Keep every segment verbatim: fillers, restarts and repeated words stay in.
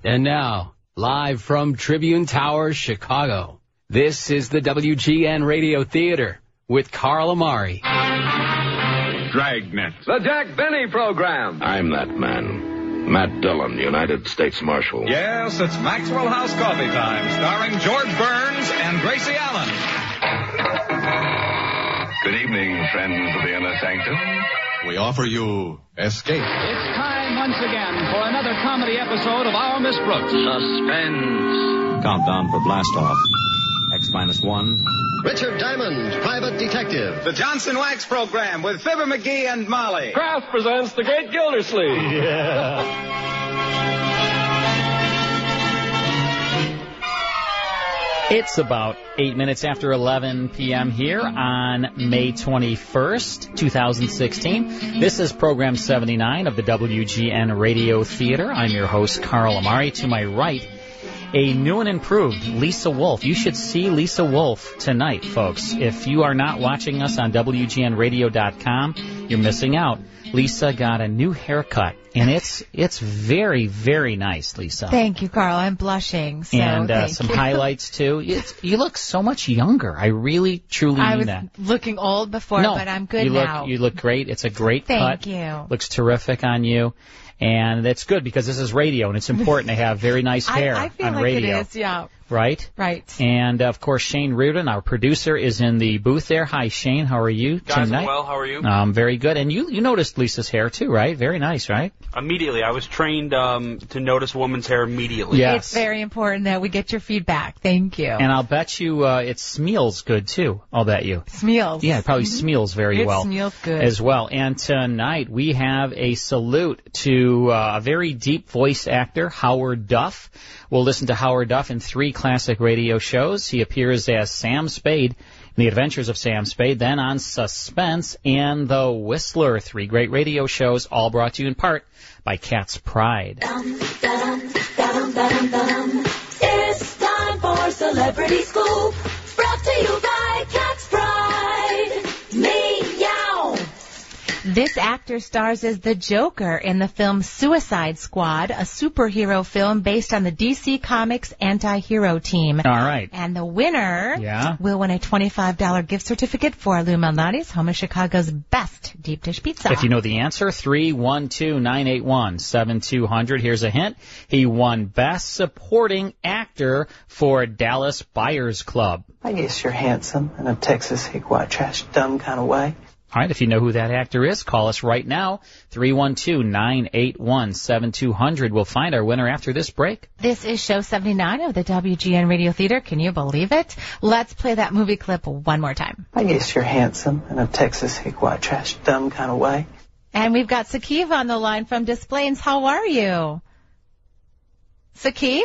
And now, live from Tribune Tower, Chicago, this is the W G N Radio Theater with Carl Amari. Dragnet. The Jack Benny Program. I'm that man, Matt Dillon, United States Marshal. Yes, it's Maxwell House Coffee Time, starring George Burns and Gracie Allen. Good evening, friends of the Inner Sanctum. We offer you Escape. It's time once again for another comedy episode of Our Miss Brooks. Suspense. Countdown for blast-off. X minus one. Richard Diamond, private detective. The Johnson Wax Program with Fibber McGee and Molly. Kraft presents The Great Gildersleeve. Yeah. It's about eight minutes after eleven p.m. here on May twenty-first, twenty sixteen. This is program seventy-nine of the W G N Radio Theater. I'm your host, Carl Amari. To my right, a new and improved Lisa Wolf. You should see Lisa Wolf tonight, folks. If you are not watching us on W G N radio dot com, you're missing out. Lisa got a new haircut, and it's it's very, very nice, Lisa. Thank you, Carl. I'm blushing. So and uh, thank some you. highlights, too. It's, you look so much younger. I really, truly I mean was that. looking old before, no, but I'm good you now. Look, you look great. It's a great thank cut. Thank you. Looks terrific on you. And that's good because this is radio, and it's important to have very nice hair I, I feel on like radio. it is, yeah. Right? Right. And, of course, Shane Rudin, our producer, is in the booth there. Hi, Shane. How are you Guys, tonight? I'm well. How are you? Um, very good. And you, you noticed Lisa's hair, too, right? Very nice, right? Immediately. I was trained um, to notice a woman's hair immediately. Yes. It's very important that we get your feedback. Thank you. And I'll bet you uh, it smeals good, too. I'll bet you. Smeals. Yeah, it probably mm-hmm. smeals very it well. It smeals good. As well. And tonight we have a salute to uh, a very deep voice actor, Howard Duff. We'll listen to Howard Duff in three classic radio shows. He appears as Sam Spade in The Adventures of Sam Spade, then on Suspense and The Whistler. Three great radio shows, all brought to you in part by Cat's Pride. It's time for Celebrity Scoop, brought to you by Cat's Pride. Meow. This actor stars as the Joker in the film Suicide Squad, a superhero film based on the D C Comics anti-hero team. All right. And the winner yeah. will win a twenty-five dollars gift certificate for Lou Malnati's, home of Chicago's best deep dish pizza. If you know the answer, three one two, nine eight one, seven two zero zero. Here's a hint. He won Best Supporting Actor for Dallas Buyers Club. I guess you're handsome in a Texas hick white trash dumb kind of way. All right, if you know who that actor is, call us right now, three one two, nine eight one, seven two zero zero. We'll find our winner after this break. This is show seventy-nine of the W G N Radio Theater. Can you believe it? Let's play that movie clip one more time. I guess you're handsome in a Texas hick white trash dumb kind of way. And we've got Sakiv on the line from Des Plaines. How are you? Sakiv?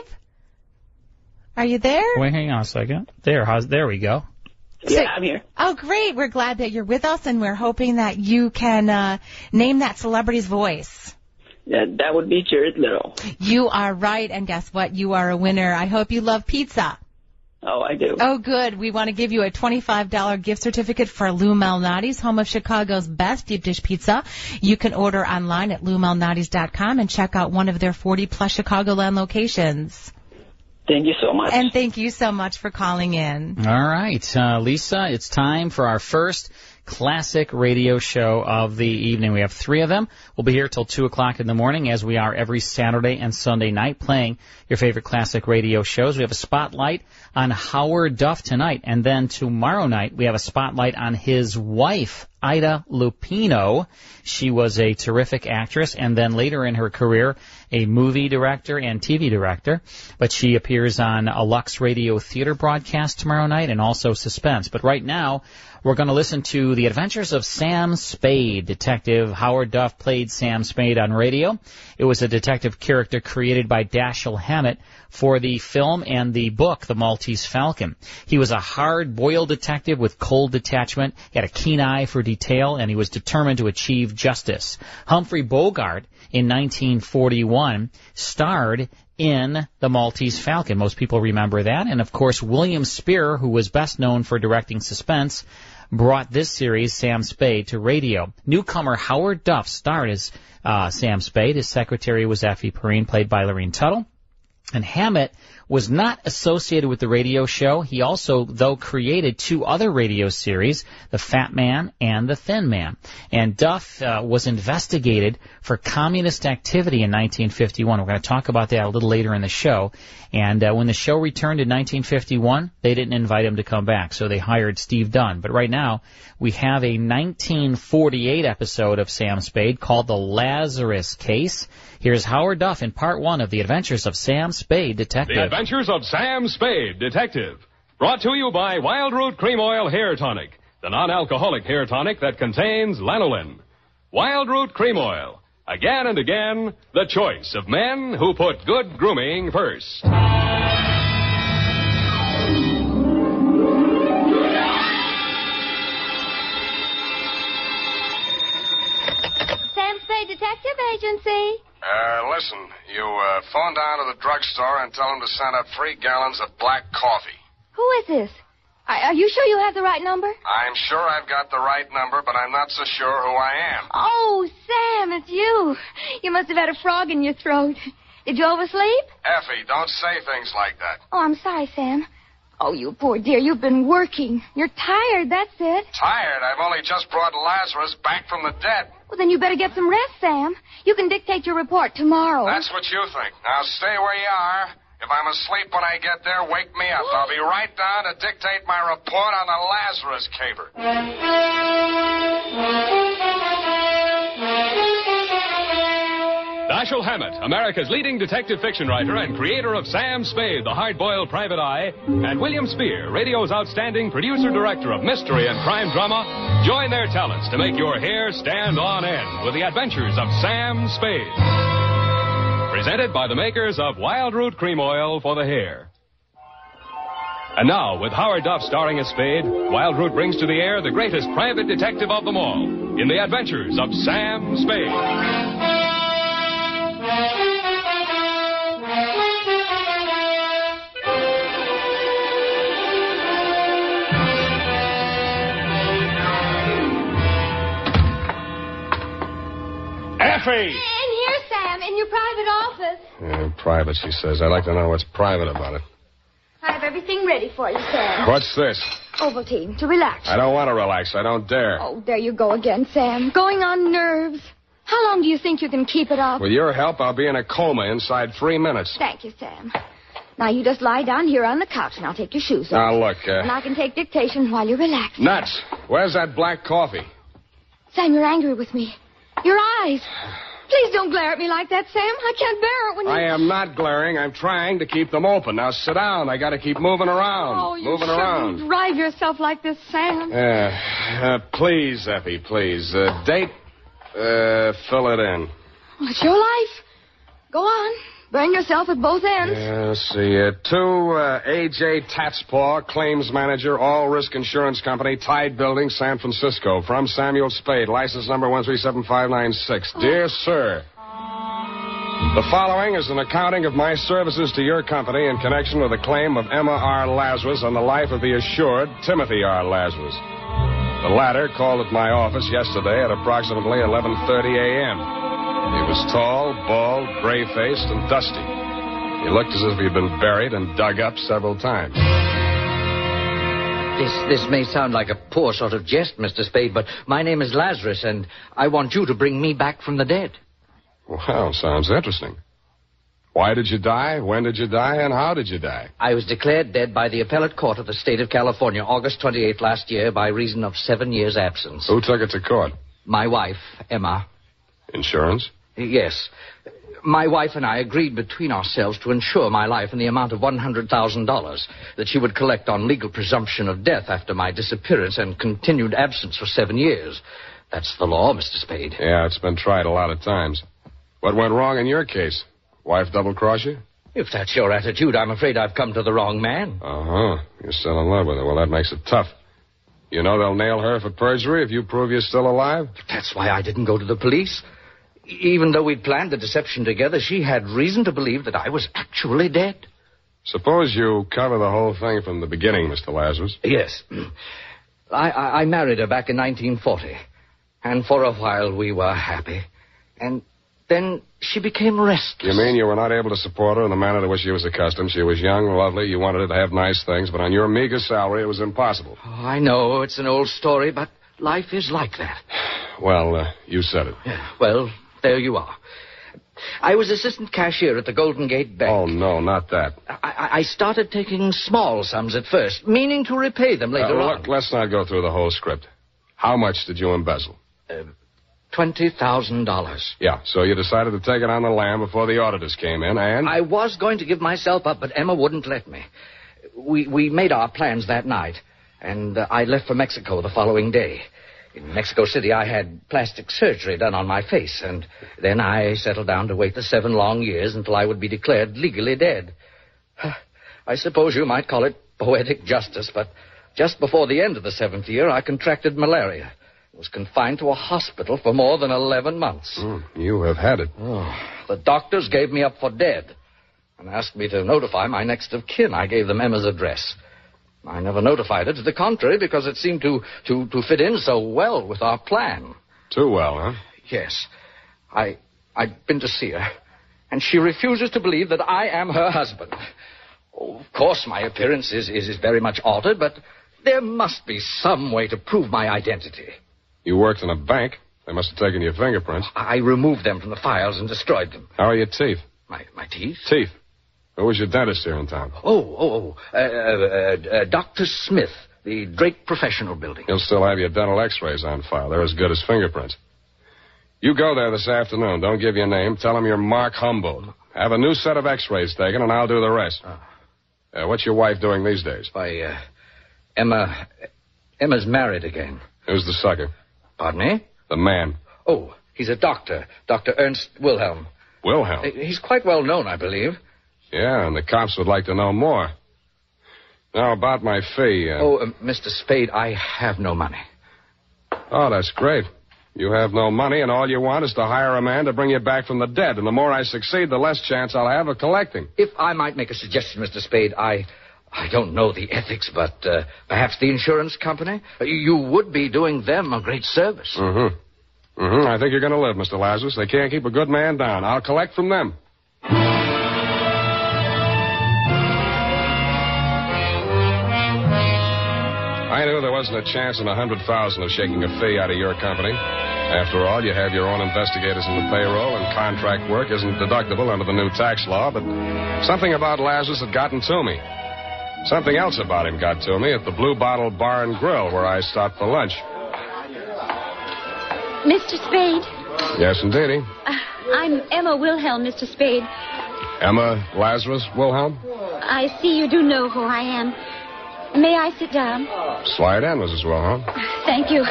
Are you there? Wait, hang on a second. There, how's, there we go. Yeah, I'm here. Oh, great. We're glad that you're with us, and we're hoping that you can uh, name that celebrity's voice. Yeah, that would be Jared Little. You are right, and guess what? You are a winner. I hope you love pizza. Oh, I do. Oh, good. We want to give you a twenty-five dollars gift certificate for Lou Malnati's, home of Chicago's best deep dish pizza. You can order online at lou malnati's dot com and check out one of their forty-plus Chicagoland locations. Thank you so much. And thank you so much for calling in. All right, uh, Lisa, it's time for our first classic radio show of the evening. We have three of them. We'll be here till two o'clock in the morning, as we are every Saturday and Sunday night, playing your favorite classic radio shows. We have a spotlight on Howard Duff tonight, and then tomorrow night we have a spotlight on his wife, Ida Lupino. She was a terrific actress, and then later in her career, a movie director and T V director. But she appears on a Lux Radio Theater broadcast tomorrow night, and also Suspense. But right now, we're going to listen to The Adventures of Sam Spade. Detective Howard Duff played Sam Spade on radio. It was a detective character created by Dashiell Hammett for the film and the book, The Maltese Falcon. He was a hard-boiled detective with cold detachment. He had a keen eye for detail, and he was determined to achieve justice. Humphrey Bogart, in nineteen forty-one, starred in The Maltese Falcon. Most people remember that. And, of course, William Spear, who was best known for directing Suspense, brought this series, Sam Spade, to radio. Newcomer Howard Duff starred as uh, Sam Spade. His secretary was Effie Perrine, played by Lorene Tuttle. And Hammett was not associated with the radio show. He also, though, created two other radio series, The Fat Man and The Thin Man. And Duff uh, was investigated for communist activity in nineteen fifty-one. We're going to talk about that a little later in the show. And uh, when the show returned in nineteen fifty-one, they didn't invite him to come back, so they hired Steve Dunn. But right now, we have a nineteen forty-eight episode of Sam Spade called The Lazarus Case. Here's Howard Duff in part one of The Adventures of Sam Spade, Detective. The Adventures of Sam Spade, Detective. Brought to you by Wild Root Cream Oil Hair Tonic, the non-alcoholic hair tonic that contains lanolin. Wild Root Cream Oil. Again and again, the choice of men who put good grooming first. Sam Spade Detective Agency. Uh, listen, you uh, phone down to the drugstore and tell them to send up three gallons of black coffee. Who is this? Are you sure you have the right number? I'm sure I've got the right number, but I'm not so sure who I am. Oh, Sam, it's you. You must have had a frog in your throat. Did you oversleep? Effie, don't say things like that. Oh, I'm sorry, Sam. Oh, you poor dear, you've been working. You're tired, that's it. Tired? I've only just brought Lazarus back from the dead. Well, then you better get some rest, Sam. You can dictate your report tomorrow. That's what you think. Now stay where you are. If I'm asleep when I get there, wake me up. I'll be right down to dictate my report on the Lazarus caper. Dashiell Hammett, America's leading detective fiction writer and creator of Sam Spade, the hard-boiled private eye, and William Spear, radio's outstanding producer-director of mystery and crime drama, join their talents to make your hair stand on end with the adventures of Sam Spade. Presented by the makers of Wild Root Cream Oil for the hair. And now, with Howard Duff starring as Spade, Wild Root brings to the air the greatest private detective of them all in the adventures of Sam Spade. In here, Sam, in your private office. Yeah, private, she says. I'd like to know what's private about it. I have everything ready for you, Sam. What's this? Ovaltine, to relax. I don't want to relax. I don't dare. Oh, there you go again, Sam. Going on nerves. How long do you think you can keep it up? With your help, I'll be in a coma inside three minutes. Thank you, Sam. Now, you just lie down here on the couch, and I'll take your shoes off. Now, look, uh... And I can take dictation while you're relaxing. Nuts. Where's that black coffee? Sam, you're angry with me. Your eyes. Please don't glare at me like that, Sam. I can't bear it when you... I am not glaring. I'm trying to keep them open. Now, sit down. I got to keep moving around. Oh, you moving shouldn't around. drive yourself like this, Sam. Yeah. Uh, please, Effie, please. Uh, date, uh, fill it in. Well, it's your life. Go on. Burn yourself at both ends. Yeah, let's see. Uh, to uh, A J Tatspaw, claims manager, All Risk Insurance Company, Tide Building, San Francisco. From Samuel Spade, license number one three seven five nine six. Oh. Dear Sir, the following is an accounting of my services to your company in connection with a claim of Emma R. Lazarus on the life of the assured Timothy R. Lazarus. The latter called at my office yesterday at approximately eleven thirty a.m. He was tall, bald, gray-faced, and dusty. He looked as if he'd been buried and dug up several times. This this may sound like a poor sort of jest, Mister Spade, but my name is Lazarus, and I want you to bring me back from the dead. Well, sounds interesting. Why did you die? When did you die? And how did you die? I was declared dead by the appellate court of the state of California August twenty-eighth last year by reason of seven years' absence. Who took it to court? My wife, Emma. Insurance? Yes. My wife and I agreed between ourselves to insure my life in the amount of one hundred thousand dollars that she would collect on legal presumption of death after my disappearance and continued absence for seven years. That's the law, Mister Spade. Yeah, it's been tried a lot of times. What went wrong in your case? Wife double-cross you? If that's your attitude, I'm afraid I've come to the wrong man. Uh-huh. You're still in love with her. Well, that makes it tough. You know they'll nail her for perjury if you prove you're still alive? That's why I didn't go to the police. Even though we'd planned the deception together, she had reason to believe that I was actually dead. Suppose you cover the whole thing from the beginning, Mister Lazarus. Yes. I, I, I married her back in nineteen forty. And for a while we were happy. And Then she became restless. You mean you were not able to support her in the manner to which she was accustomed? She was young, lovely, you wanted her to have nice things, but on your meager salary, it was impossible. Oh, I know, it's an old story, but life is like that. Well, uh, you said it. Yeah, well, there you are. I was assistant cashier at the Golden Gate Bank. Oh, no, not that. I, I started taking small sums at first, meaning to repay them later uh, on. Look, let's not go through the whole script. How much did you embezzle? Uh, twenty thousand dollars. Yeah, so you decided to take it on the lam before the auditors came in, and... I was going to give myself up, but Emma wouldn't let me. We, we made our plans that night, and uh, I left for Mexico the following day. In Mexico City, I had plastic surgery done on my face, and then I settled down to wait the seven long years until I would be declared legally dead. I suppose you might call it poetic justice, but just before the end of the seventh year, I contracted malaria. I was confined to a hospital for more than eleven months. Mm, you have had it. Oh, the doctors gave me up for dead and asked me to notify my next of kin. I gave them Emma's address. I never notified her to the contrary because it seemed to, to, to fit in so well with our plan. Too well, huh? Yes. I, I'd been to see her, and she refuses to believe that I am her husband. Oh, of course, my appearance is, is, is very much altered, but there must be some way to prove my identity. You worked in a bank. They must have taken your fingerprints. I removed them from the files and destroyed them. How are your teeth? My, my teeth? Teeth. Who was your dentist here in town? Oh, oh, oh. Uh, uh, uh, Doctor Smith, the Drake Professional Building. He'll still have your dental x-rays on file. They're as good as fingerprints. You go there this afternoon. Don't give your name. Tell them you're Mark Humboldt. Have a new set of x-rays taken, and I'll do the rest. Uh, uh, what's your wife doing these days? Why, uh, Emma... Emma's married again. Who's the sucker? Pardon me? The man. Oh, he's a doctor. Doctor Ernst Wilhelm. Wilhelm? He's quite well known, I believe. Yeah, and the cops would like to know more. Now, about my fee... Uh... Oh, uh, Mister Spade, I have no money. Oh, that's great. You have no money, and all you want is to hire a man to bring you back from the dead. And the more I succeed, the less chance I'll have of collecting. If I might make a suggestion, Mister Spade, I... I don't know the ethics, but uh, perhaps the insurance company? You would be doing them a great service. Mm-hmm. Mm-hmm. I think you're going to live, Mister Lazarus. They can't keep a good man down. I'll collect from them. I knew there wasn't a chance in a hundred thousand of shaking a fee out of your company. After all, you have your own investigators in the payroll, and contract work isn't deductible under the new tax law, but something about Lazarus had gotten to me. Something else about him got to me at the Blue Bottle Bar and Grill, where I stopped for lunch. Mister Spade? Yes, indeedy. Uh, I'm Emma Wilhelm, Mister Spade. Emma Lazarus Wilhelm? I see you do know who I am. May I sit down? Slide in, Missus Wilhelm. Thank you.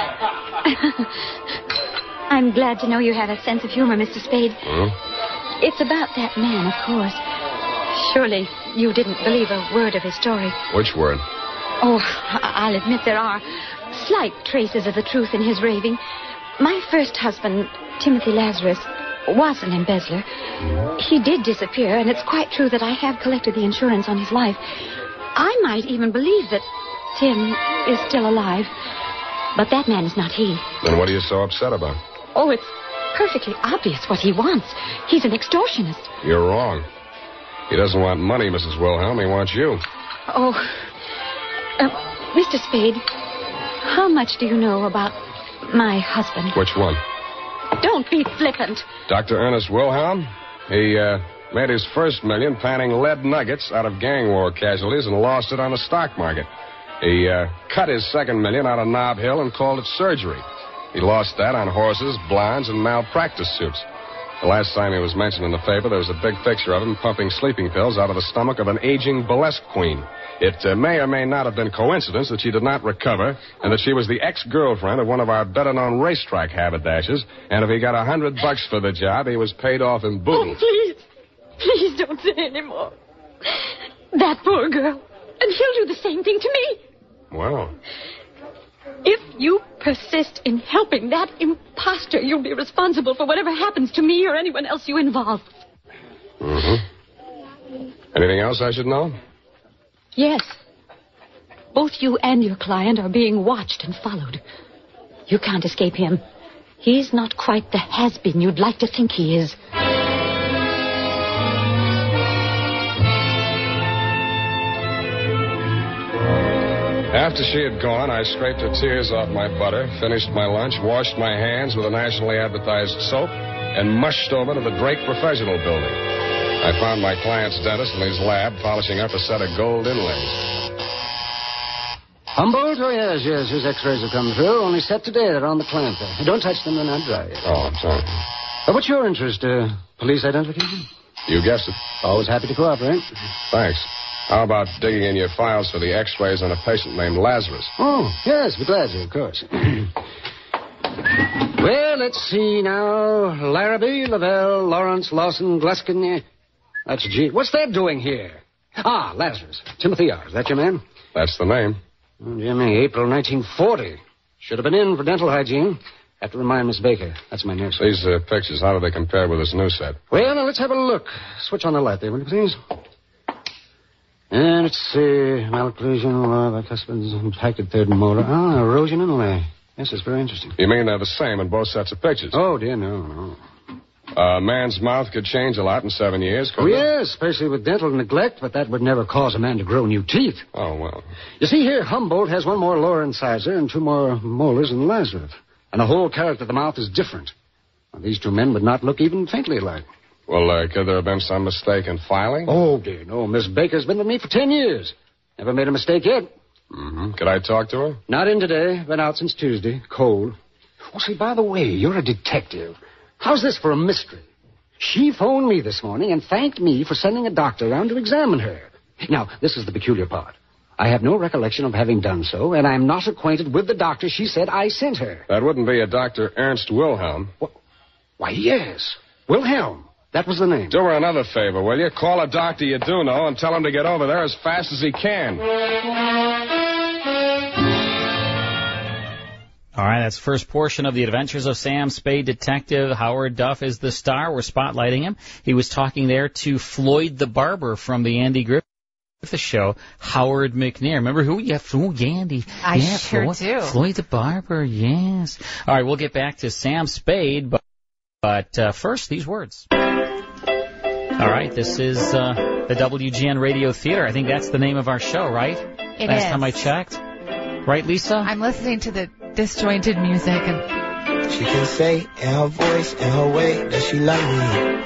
I'm glad to know you have a sense of humor, Mister Spade. Hmm? It's about that man, of course. Surely you didn't believe a word of his story. Which word? Oh, I'll admit there are slight traces of the truth in his raving. My first husband, Timothy Lazarus, was an embezzler. He did disappear, and it's quite true that I have collected the insurance on his life. I might even believe that Tim is still alive. But that man is not he. Then what are you so upset about? Oh, it's perfectly obvious what he wants. He's an extortionist. You're wrong. He doesn't want money, Missus Wilhelm. He wants you. Oh, uh, Mister Spade, how much do you know about my husband? Which one? Don't be flippant. Doctor Ernest Wilhelm. He, uh... made his first million panning lead nuggets out of gang war casualties and lost it on the stock market. He uh, cut his second million out of Nob Hill and called it surgery. He lost that on horses, blinds, and malpractice suits. The last time he was mentioned in the paper, there was a big picture of him pumping sleeping pills out of the stomach of an aging burlesque queen. It uh, may or may not have been coincidence that she did not recover and that she was the ex-girlfriend of one of our better-known racetrack haberdashers, and if he got a hundred bucks for the job, he was paid off in boodles. Oh, please. Please don't say any more. That poor girl. And he'll do the same thing to me. Well. If you persist in helping that imposter, you'll be responsible for whatever happens to me or anyone else you involve. Mm-hmm. Anything else I should know? Yes. Both you and your client are being watched and followed. You can't escape him. He's not quite the has-been you'd like to think he is. After she had gone, I scraped her tears off my butter, finished my lunch, washed my hands with a nationally advertised soap, and mushed over to the Drake Professional Building. I found my client's dentist in his lab polishing up a set of gold inlays. Humboldt? Oh, yes, yes. His x-rays have come through. Only set today. They're on the clamp. Don't touch them. They're not dry yet. Oh, I'm sorry. Uh, what's your interest? Uh, police identification? You guessed it. Always happy to cooperate. Thanks. How about digging in your files for the x-rays on a patient named Lazarus? Oh, yes, be glad to, of course. Well, let's see now. Larrabee, Lavelle, Lawrence, Lawson, Gluskin. That's G. What's that doing here? Ah, Lazarus. Timothy R. Is that your man? That's the name. Oh, Jimmy, April nineteen forty. Should have been in for dental hygiene. Have to remind Miss Baker. That's my nurse. These uh, pictures, how do they compare with this new set? Well, now, let's have a look. Switch on the light there, will you please? And let's see. Malocclusion, lower bicuspids, impacted third molar. Ah, erosion inlay. Yes, it's very interesting. You mean they're the same in both sets of pictures? Oh, dear, no, no. A man's mouth could change a lot in seven years, Oh, couldn't it? yes, especially with dental neglect, but that would never cause a man to grow new teeth. Oh, well. You see here, Humboldt has one more lower incisor and two more molars than Lazarus. And the whole character of the mouth is different. Now, these two men would not look even faintly alike. Well, uh, could there have been some mistake in filing? Oh, dear, no. Miss Baker's been with me for ten years. Never made a mistake yet. Mm-hmm. Could I talk to her? Not in today. Been out since Tuesday. Cold. Oh, say, by the way, you're a detective. How's this for a mystery? She phoned me this morning and thanked me for sending a doctor around to examine her. Now, this is the peculiar part. I have no recollection of having done so, and I'm not acquainted with the doctor she said I sent her. That wouldn't be a Doctor Ernst Wilhelm. What? Why, yes. Wilhelm. That was the name. Do her another favor, will you? Call a doctor you do know and tell him to get over there as fast as he can. All right, that's the first portion of the Adventures of Sam Spade. Detective Howard Duff is the star. We're spotlighting him. He was talking there to Floyd the Barber from the Andy Griffith Show, Howard McNair. Remember who? Yeah, Floyd Andy. I yeah, sure Floyd, do. Floyd the Barber, yes. All right, we'll get back to Sam Spade, but, but uh, first, these words. All right, this is uh, the W G N Radio Theater. I think that's the name of our show, right? It Last is. time I checked. Right, Lisa? I'm listening to the disjointed music and she can say in her voice, in her way, that she love me.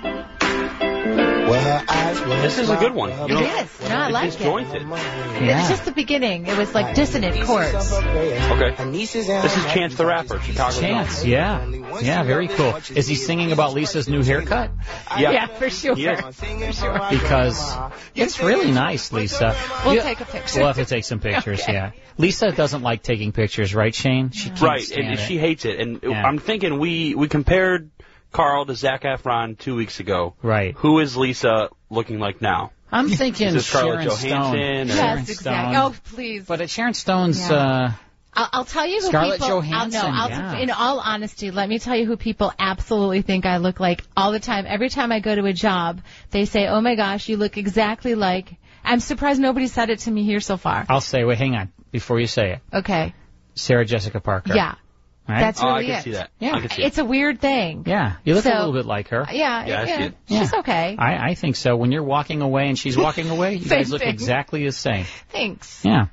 Well, her eyes were This is a good one. it is. No, I like it. Disjointed. Yeah. It's just the beginning. It was like dissonant chords. Okay. This is Chance the Rapper, Chicago. Chance, yeah. Yeah, very cool. Is he singing about Lisa's new haircut? Yeah. Yeah, for sure. Yeah. For sure. Because it's really nice, Lisa. We'll You- take a picture. We'll have to take some pictures, Okay. yeah. Lisa doesn't like taking pictures, right, Shane? She can't Right, stand and it. she hates it. And Yeah. I'm thinking we, we compared Carl to Zac Efron two weeks ago. Right. Who is Lisa looking like now? I'm thinking Is this Scarlett Sharon Stone. Johansson or- Sharon Yes, Stone. exactly. Oh, please. But at Sharon Stone's, Yeah. uh, I'll, I'll tell you who Scarlett people. Johansson, I'll, no, I'll, yeah. in all honesty, let me tell you who people absolutely think I look like all the time. Every time I go to a job, they say, "Oh my gosh, you look exactly like." I'm surprised nobody said it to me here so far. I'll say, wait, hang on, before you say it. Okay. Sarah Jessica Parker. Yeah. Right? That's Oh, really I can it. see that. Yeah. I can see It's a weird thing. Yeah, you look So- a little bit like her. Yeah. Yeah, I see it. She's okay. I, I think so. When you're walking away and she's walking away, you Same guys look thing. exactly the same. Thanks. Yeah.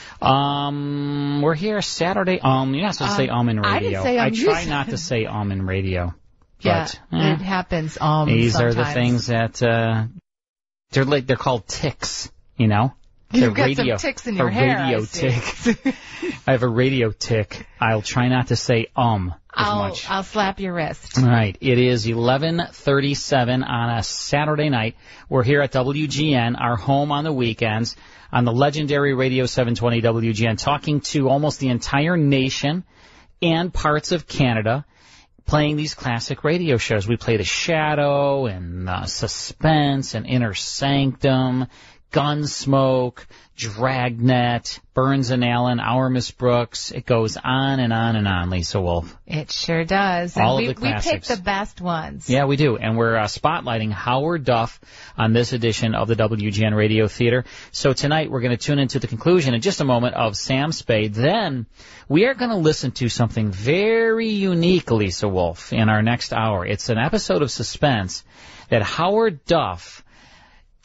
Um, we're here Saturday. Um, you're not supposed to say Um, um in radio. I didn't say um. I You try said- not to say um in radio. Yeah, But, eh, it happens. Um, these sometimes. are the things that uh, they're like. They're called ticks. You know. They're You've got radio, some ticks in a your hair. radio I see. tick. I have a radio tick. I'll try not to say um as I'll much. I'll slap your wrist. All right. It is eleven thirty-seven on a Saturday night. We're here at W G N, our home on the weekends, on the legendary Radio seven twenty W G N, talking to almost the entire nation and parts of Canada, playing these classic radio shows. We play The Shadow and uh, Suspense and Inner Sanctum, Gunsmoke, Dragnet, Burns and Allen, Our Miss Brooks. It goes on and on and on, Lisa Wolf. It sure does. All and of we, the we pick classics. the best ones. Yeah, we do. And we're uh, spotlighting Howard Duff on this edition of the W G N Radio Theater. So tonight we're going to tune into the conclusion in just a moment of Sam Spade. Then we are going to listen to something very unique, Lisa Wolf, in our next hour. It's an episode of Suspense that Howard Duff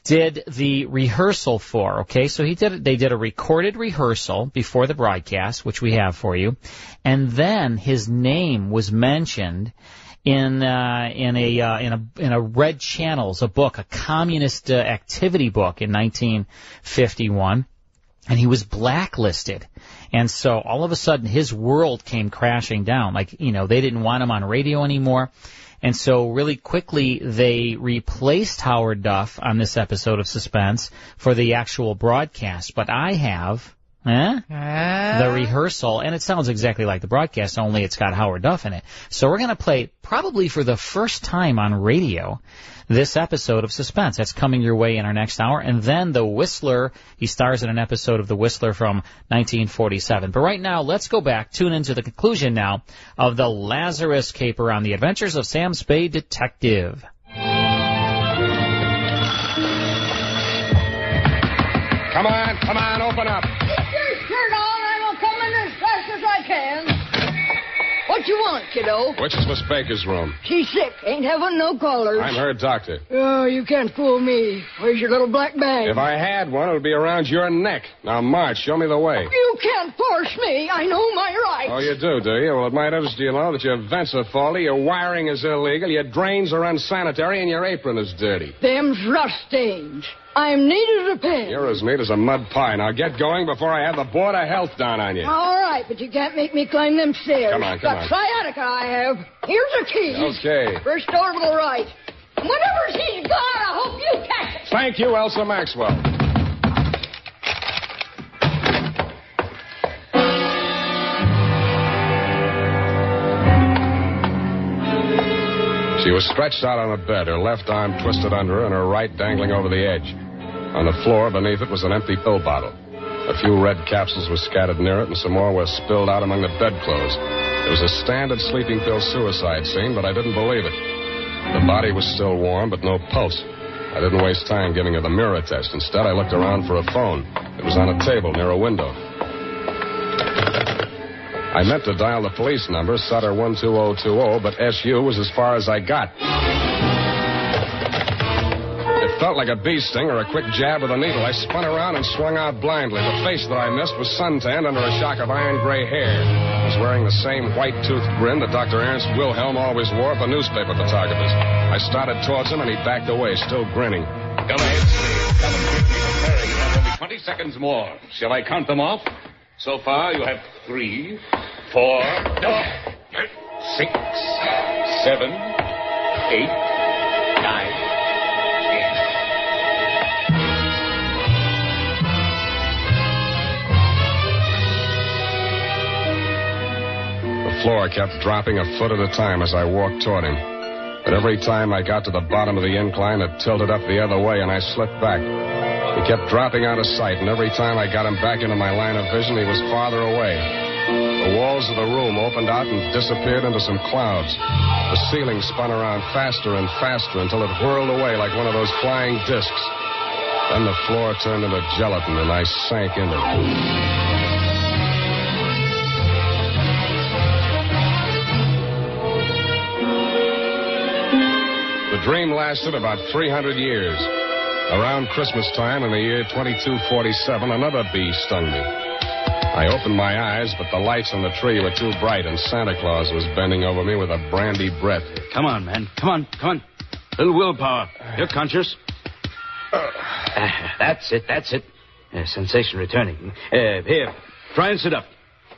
did the rehearsal for. Okay, so he did. They did a recorded rehearsal before the broadcast, which we have for you, and then his name was mentioned in uh, in a uh, in a in a Red Channels, a book, a communist uh, activity book in nineteen fifty-one, and he was blacklisted. And so all of a sudden his world came crashing down. Like, you know, they didn't want him on radio anymore. And so really quickly they replaced Howard Duff on this episode of Suspense for the actual broadcast. But I have eh, uh. the rehearsal, and it sounds exactly like the broadcast, only it's got Howard Duff in it. So we're going to play, probably for the first time on radio, this episode of Suspense. That's coming your way in our next hour. And then The Whistler, he stars in an episode of The Whistler from nineteen forty-seven. But right now, let's go back, tune into the conclusion now of the Lazarus Caper on the Adventures of Sam Spade, Detective. Come on, come on, open up. Get your shirt on. I will come in as fast as I can. What you want, kiddo? Which is Miss Baker's room? She's sick. Ain't having no callers. I'm her doctor. Oh, you can't fool me. Where's your little black bag? If I had one, it would be around your neck. Now, March, show me the way. You can't force me. I know my rights. Oh, you do, do you? Well, it might interest you to know that your vents are faulty, your wiring is illegal, your drains are unsanitary, and your apron is dirty. Them's rust stains. I'm neat as a pin. You're as neat as a mud pie. Now get going before I have the Board of Health down on you. All right, but you can't make me climb them stairs. Come on, come Got on. sciatica, I have. Here's the key. Okay. First door to the right. Whatever he's got, I hope you catch it. Thank you, Elsa Maxwell. She was stretched out on a bed, her left arm twisted under her and her right dangling over the edge. On the floor beneath it was an empty pill bottle. A few red capsules were scattered near it, and some more were spilled out among the bedclothes. It was a standard sleeping pill suicide scene, but I didn't believe it. The body was still warm, but no pulse. I didn't waste time giving her the mirror test. Instead, I looked around for a phone. It was on a table near a window. I meant to dial the police number, Sutter one two zero two zero, but S U was as far as I got. It felt like a bee sting or a quick jab with a needle. I spun around and swung out blindly. The face that I missed was suntanned under a shock of iron gray hair. I was wearing the same white-toothed grin that Doctor Ernst Wilhelm always wore for newspaper photographers. I started towards him, and he backed away, still grinning. Come ahead, Steve. Come and quickly prepare. You have only twenty seconds more. Shall I count them off? So far, you have three, four, six, seven, eight, nine, ten. The floor kept dropping a foot at a time as I walked toward him. But every time I got to the bottom of the incline, it tilted up the other way, and I slipped back. He kept dropping out of sight, and every time I got him back into my line of vision, he was farther away. The walls of the room opened out and disappeared into some clouds. The ceiling spun around faster and faster until it whirled away like one of those flying discs. Then the floor turned into gelatin, and I sank into it. The dream lasted about three hundred years. Around Christmas time in the year twenty-two forty-seven, another bee stung me. I opened my eyes, but the lights on the tree were too bright, and Santa Claus was bending over me with a brandy breath. Come on, man. Come on, come on. Little willpower. You're conscious. Uh, that's it, that's it. Uh, sensation returning. Uh, here, try and sit up.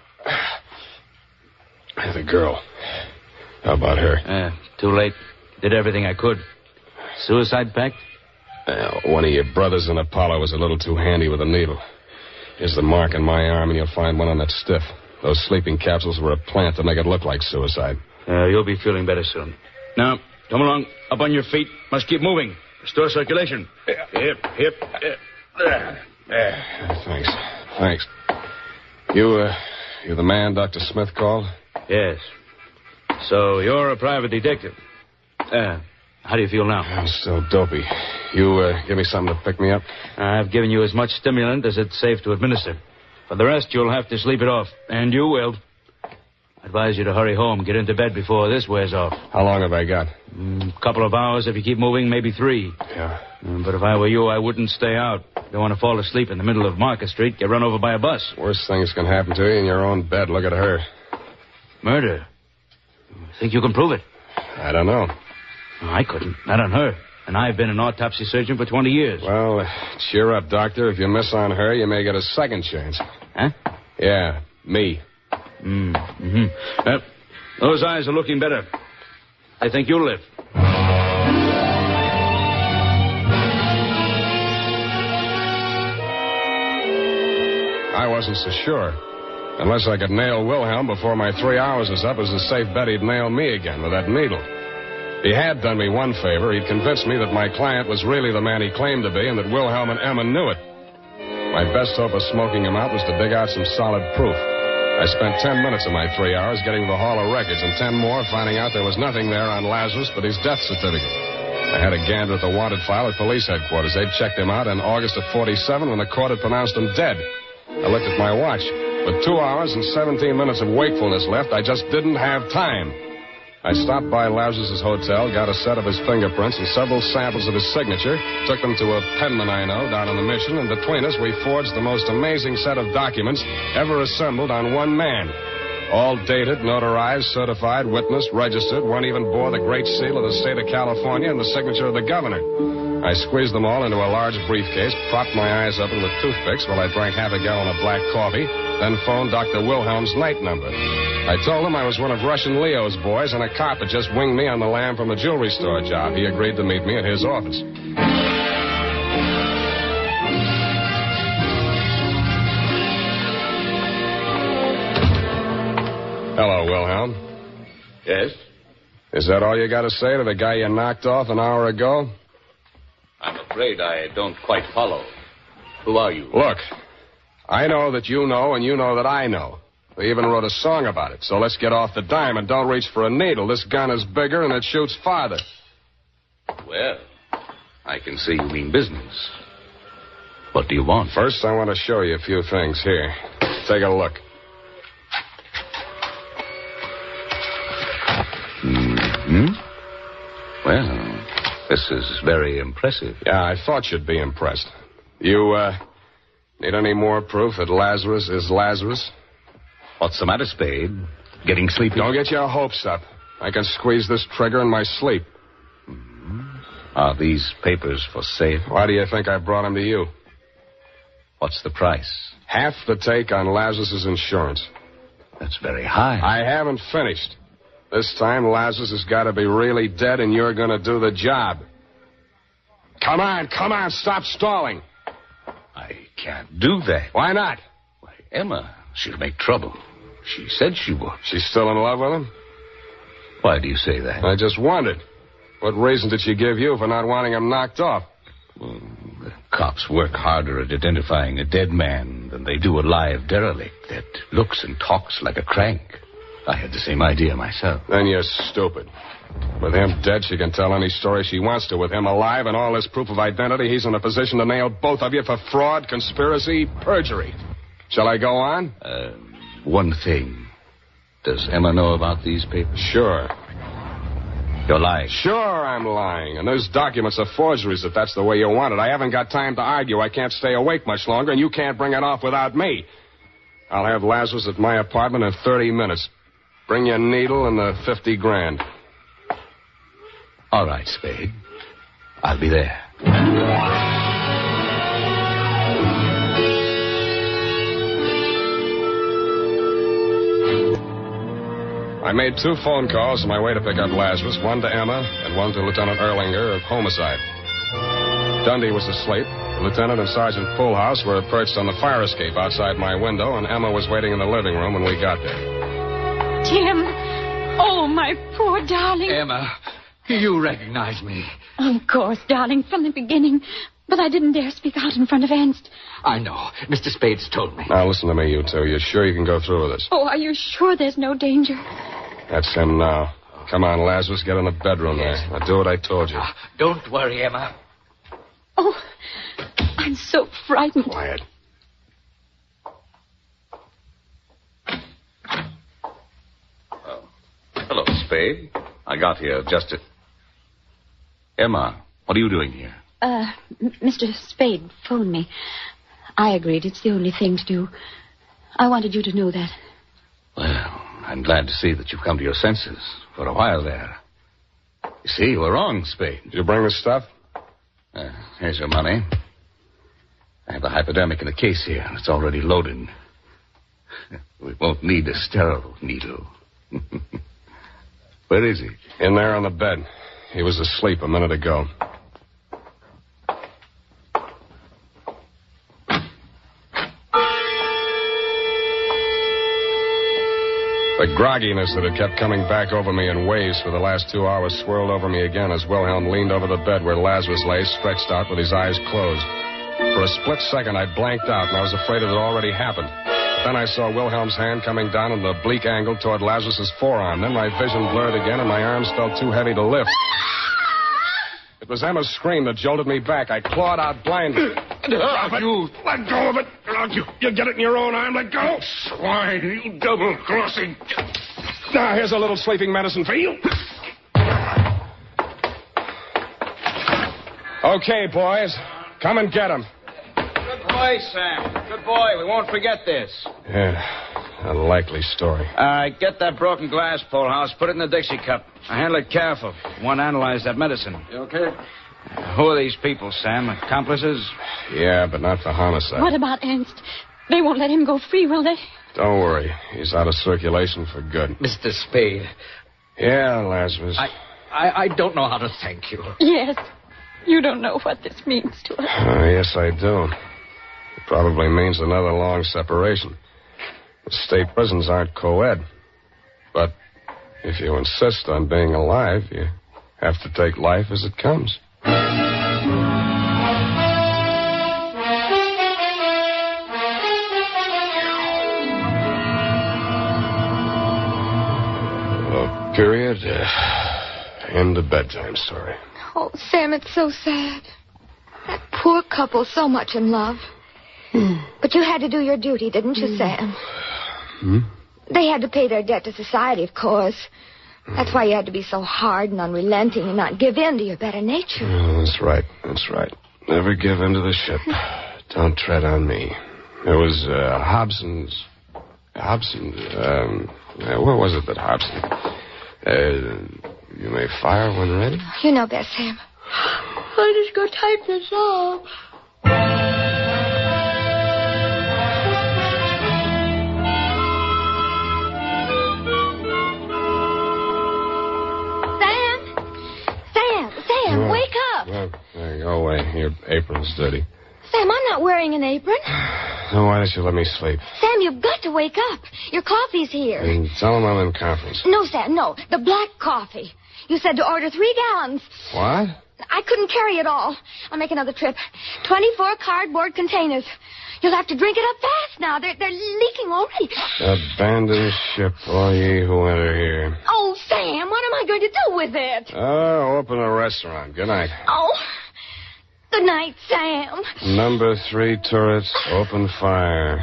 The girl. How about her? Uh, too late. Did everything I could. Suicide pact? Well, one of your brothers in Apollo was a little too handy with a needle. Here's the mark on my arm, and you'll find one on that stiff. Those sleeping capsules were a plant to make it look like suicide. Uh, you'll be feeling better soon. Now, come along. Up on your feet. Must keep moving. Restore circulation. Hip, hip, hip. There. There. Thanks. Thanks. You, uh, you the man Doctor Smith called? Yes. So you're a private detective. Uh, how do you feel now? I'm still dopey. You, uh, give me something to pick me up? I've given you as much stimulant as it's safe to administer. For the rest, you'll have to sleep it off. And you will. I advise you to hurry home. Get into bed before this wears off. How long have I got? A mm, couple of hours. If you keep moving, maybe three. Yeah. Mm, but if I were you, I wouldn't stay out. Don't want to fall asleep in the middle of Market Street, get run over by a bus. Worst things can happen to you in your own bed. Look at her. Murder? Think you can prove it? I don't know. I couldn't. Not on her. And I've been an autopsy surgeon for twenty years. Well, cheer up, Doctor. If you miss on her, you may get a second chance. Huh? Yeah, me. Mm, mm-hmm. Well, those eyes are looking better. I think you'll live. I wasn't so sure. Unless I could nail Wilhelm before my three hours was up, it was a safe bet he'd nail me again with that needle. He had done me one favor. He'd convinced me that my client was really the man he claimed to be and that Wilhelm and Emma knew it. My best hope of smoking him out was to dig out some solid proof. I spent ten minutes of my three hours getting to the Hall of Records and ten more finding out there was nothing there on Lazarus but his death certificate. I had a gander at the wanted file at police headquarters. They'd checked him out in August of forty-seven when the court had pronounced him dead. I looked at my watch. With two hours and seventeen minutes of wakefulness left, I just didn't have time. I stopped by Lazarus' hotel, got a set of his fingerprints and several samples of his signature, took them to a penman I know down on the Mission, and between us we forged the most amazing set of documents ever assembled on one man. All dated, notarized, certified, witnessed, registered. One even bore the great seal of the state of California and the signature of the governor. I squeezed them all into a large briefcase, propped my eyes open with toothpicks while I drank half a gallon of black coffee, then phoned Doctor Wilhelm's night number. I told him I was one of Russian Leo's boys and a cop had just winged me on the lam from a jewelry store job. He agreed to meet me at his office. Hello, Wilhelm. Yes? Is that all you got to say to the guy you knocked off an hour ago? I'm afraid I don't quite follow. Who are you? Look, I know that you know and you know that I know. They even wrote a song about it. So let's get off the dime and don't reach for a needle. This gun is bigger and it shoots farther. Well, I can see you mean business. What do you want? First, I want to show you a few things. Here, take a look. Hmm? Well, this is very impressive. Yeah, I thought you'd be impressed. You, uh, need any more proof that Lazarus is Lazarus? What's the matter, Spade? Getting sleepy? Don't get your hopes up. I can squeeze this trigger in my sleep. Mm-hmm. Are these papers for sale? Why do you think I brought them to you? What's the price? Half the take on Lazarus' insurance. That's very high. I haven't finished. This time, Lazarus has got to be really dead, and you're going to do the job. Come on, come on, stop stalling. I can't do that. Why not? Why, Emma, she'll make trouble. She said she would. She's still in love with him? Why do you say that? I just wondered. What reason did she give you for not wanting him knocked off? Well, the cops work harder at identifying a dead man than they do a live derelict that looks and talks like a crank. I had the same idea myself. Then you're stupid. With him dead, she can tell any story she wants to. With him alive and all this proof of identity, he's in a position to nail both of you for fraud, conspiracy, perjury. Shall I go on? Uh, one thing. Does Emma know about these papers? Sure. You're lying. Sure I'm lying. And those documents are forgeries if that's the way you want it. I haven't got time to argue. I can't stay awake much longer, and you can't bring it off without me. I'll have Lazarus at my apartment in thirty minutes. Bring your needle and the fifty grand. All right, Spade. I'll be there. I made two phone calls on my way to pick up Lazarus, one to Emma and one to Lieutenant Erlinger of Homicide. Dundee was asleep. The lieutenant and Sergeant Poolhouse were perched on the fire escape outside my window, and Emma was waiting in the living room when we got there. Tim! Oh, my poor darling. Emma, you recognize me. Of course, darling, from the beginning. But I didn't dare speak out in front of Ernst. I know. Mister Spades told me. Now, listen to me, you two. You're sure you can go through with this? Oh, are you sure there's no danger? That's him now. Come on, Lazarus, get in the bedroom yes. there. Now, do what I told you. Uh, don't worry, Emma. Oh, I'm so frightened. Spade. I got here just at... Emma, what are you doing here? Uh, M- Mister Spade phoned me. I agreed. It's the only thing to do. I wanted you to know that. Well, I'm glad to see that you've come to your senses. For a while there. You see, you were wrong, Spade. Did you bring the stuff? Uh, here's your money. I have the hypodermic in the case here. It's already loaded. We won't need a sterile needle. Where is he? In there on the bed. He was asleep a minute ago. The grogginess that had kept coming back over me in waves for the last two hours swirled over me again as Wilhelm leaned over the bed where Lazarus lay, stretched out with his eyes closed. For a split second, I blanked out, and I was afraid it had already happened. But then I saw Wilhelm's hand coming down at an oblique angle toward Lazarus's forearm. Then my vision blurred again, and my arms felt too heavy to lift. It was Emma's scream that jolted me back. I clawed out blindly. Drop it. You. Let go of it. You, you get it in your own arm. Let go. Swine, you double-crossing. Now, here's a little sleeping medicine for you. Okay, boys. Come and get him. Good boy, Sam. Good boy. We won't forget this. Yeah, a likely story. Uh, get that broken glass, Polhouse. Put it in the Dixie cup. I handle it careful. Want to analyze that medicine. You okay? Uh, who are these people, Sam? Accomplices? Yeah, but not for homicide. What about Ernst? They won't let him go free, will they? Don't worry. He's out of circulation for good. Mister Spade. Yeah, Lazarus. I, I, I don't know how to thank you. Yes. You don't know what this means to us. Uh, yes, I do. It probably means another long separation. The state prisons aren't co-ed. But if you insist on being alive, you have to take life as it comes. A period. Uh, end of bedtime story. Oh, Sam, it's so sad. That poor couple, so much in love. But you had to do your duty, didn't you, Sam? Hmm? They had to pay their debt to society, of course. That's why you had to be so hard and unrelenting and not give in to your better nature. Oh, that's right. That's right. Never give in to the ship. Don't tread on me. It was uh, Hobson's... Hobson... Um, uh, what was it that Hobson... Uh, you may fire when ready? You know best, Sam. I just go type this up. Sam, well, wake up. Well, there you go away. Your apron's dirty. Sam, I'm not wearing an apron. Then why don't you let me sleep? Sam, you've got to wake up. Your coffee's here. And tell them I'm in conference. No, Sam, no. The black coffee. You said to order three gallons. What? I couldn't carry it all. I'll make another trip. Twenty-four cardboard containers. You'll have to drink it up fast now. They're, they're leaking already. Abandon ship, all ye who enter here. Oh, Sam, what am I going to do with it? Oh, open a restaurant. Good night. Oh, good night, Sam. Number three turrets, open fire.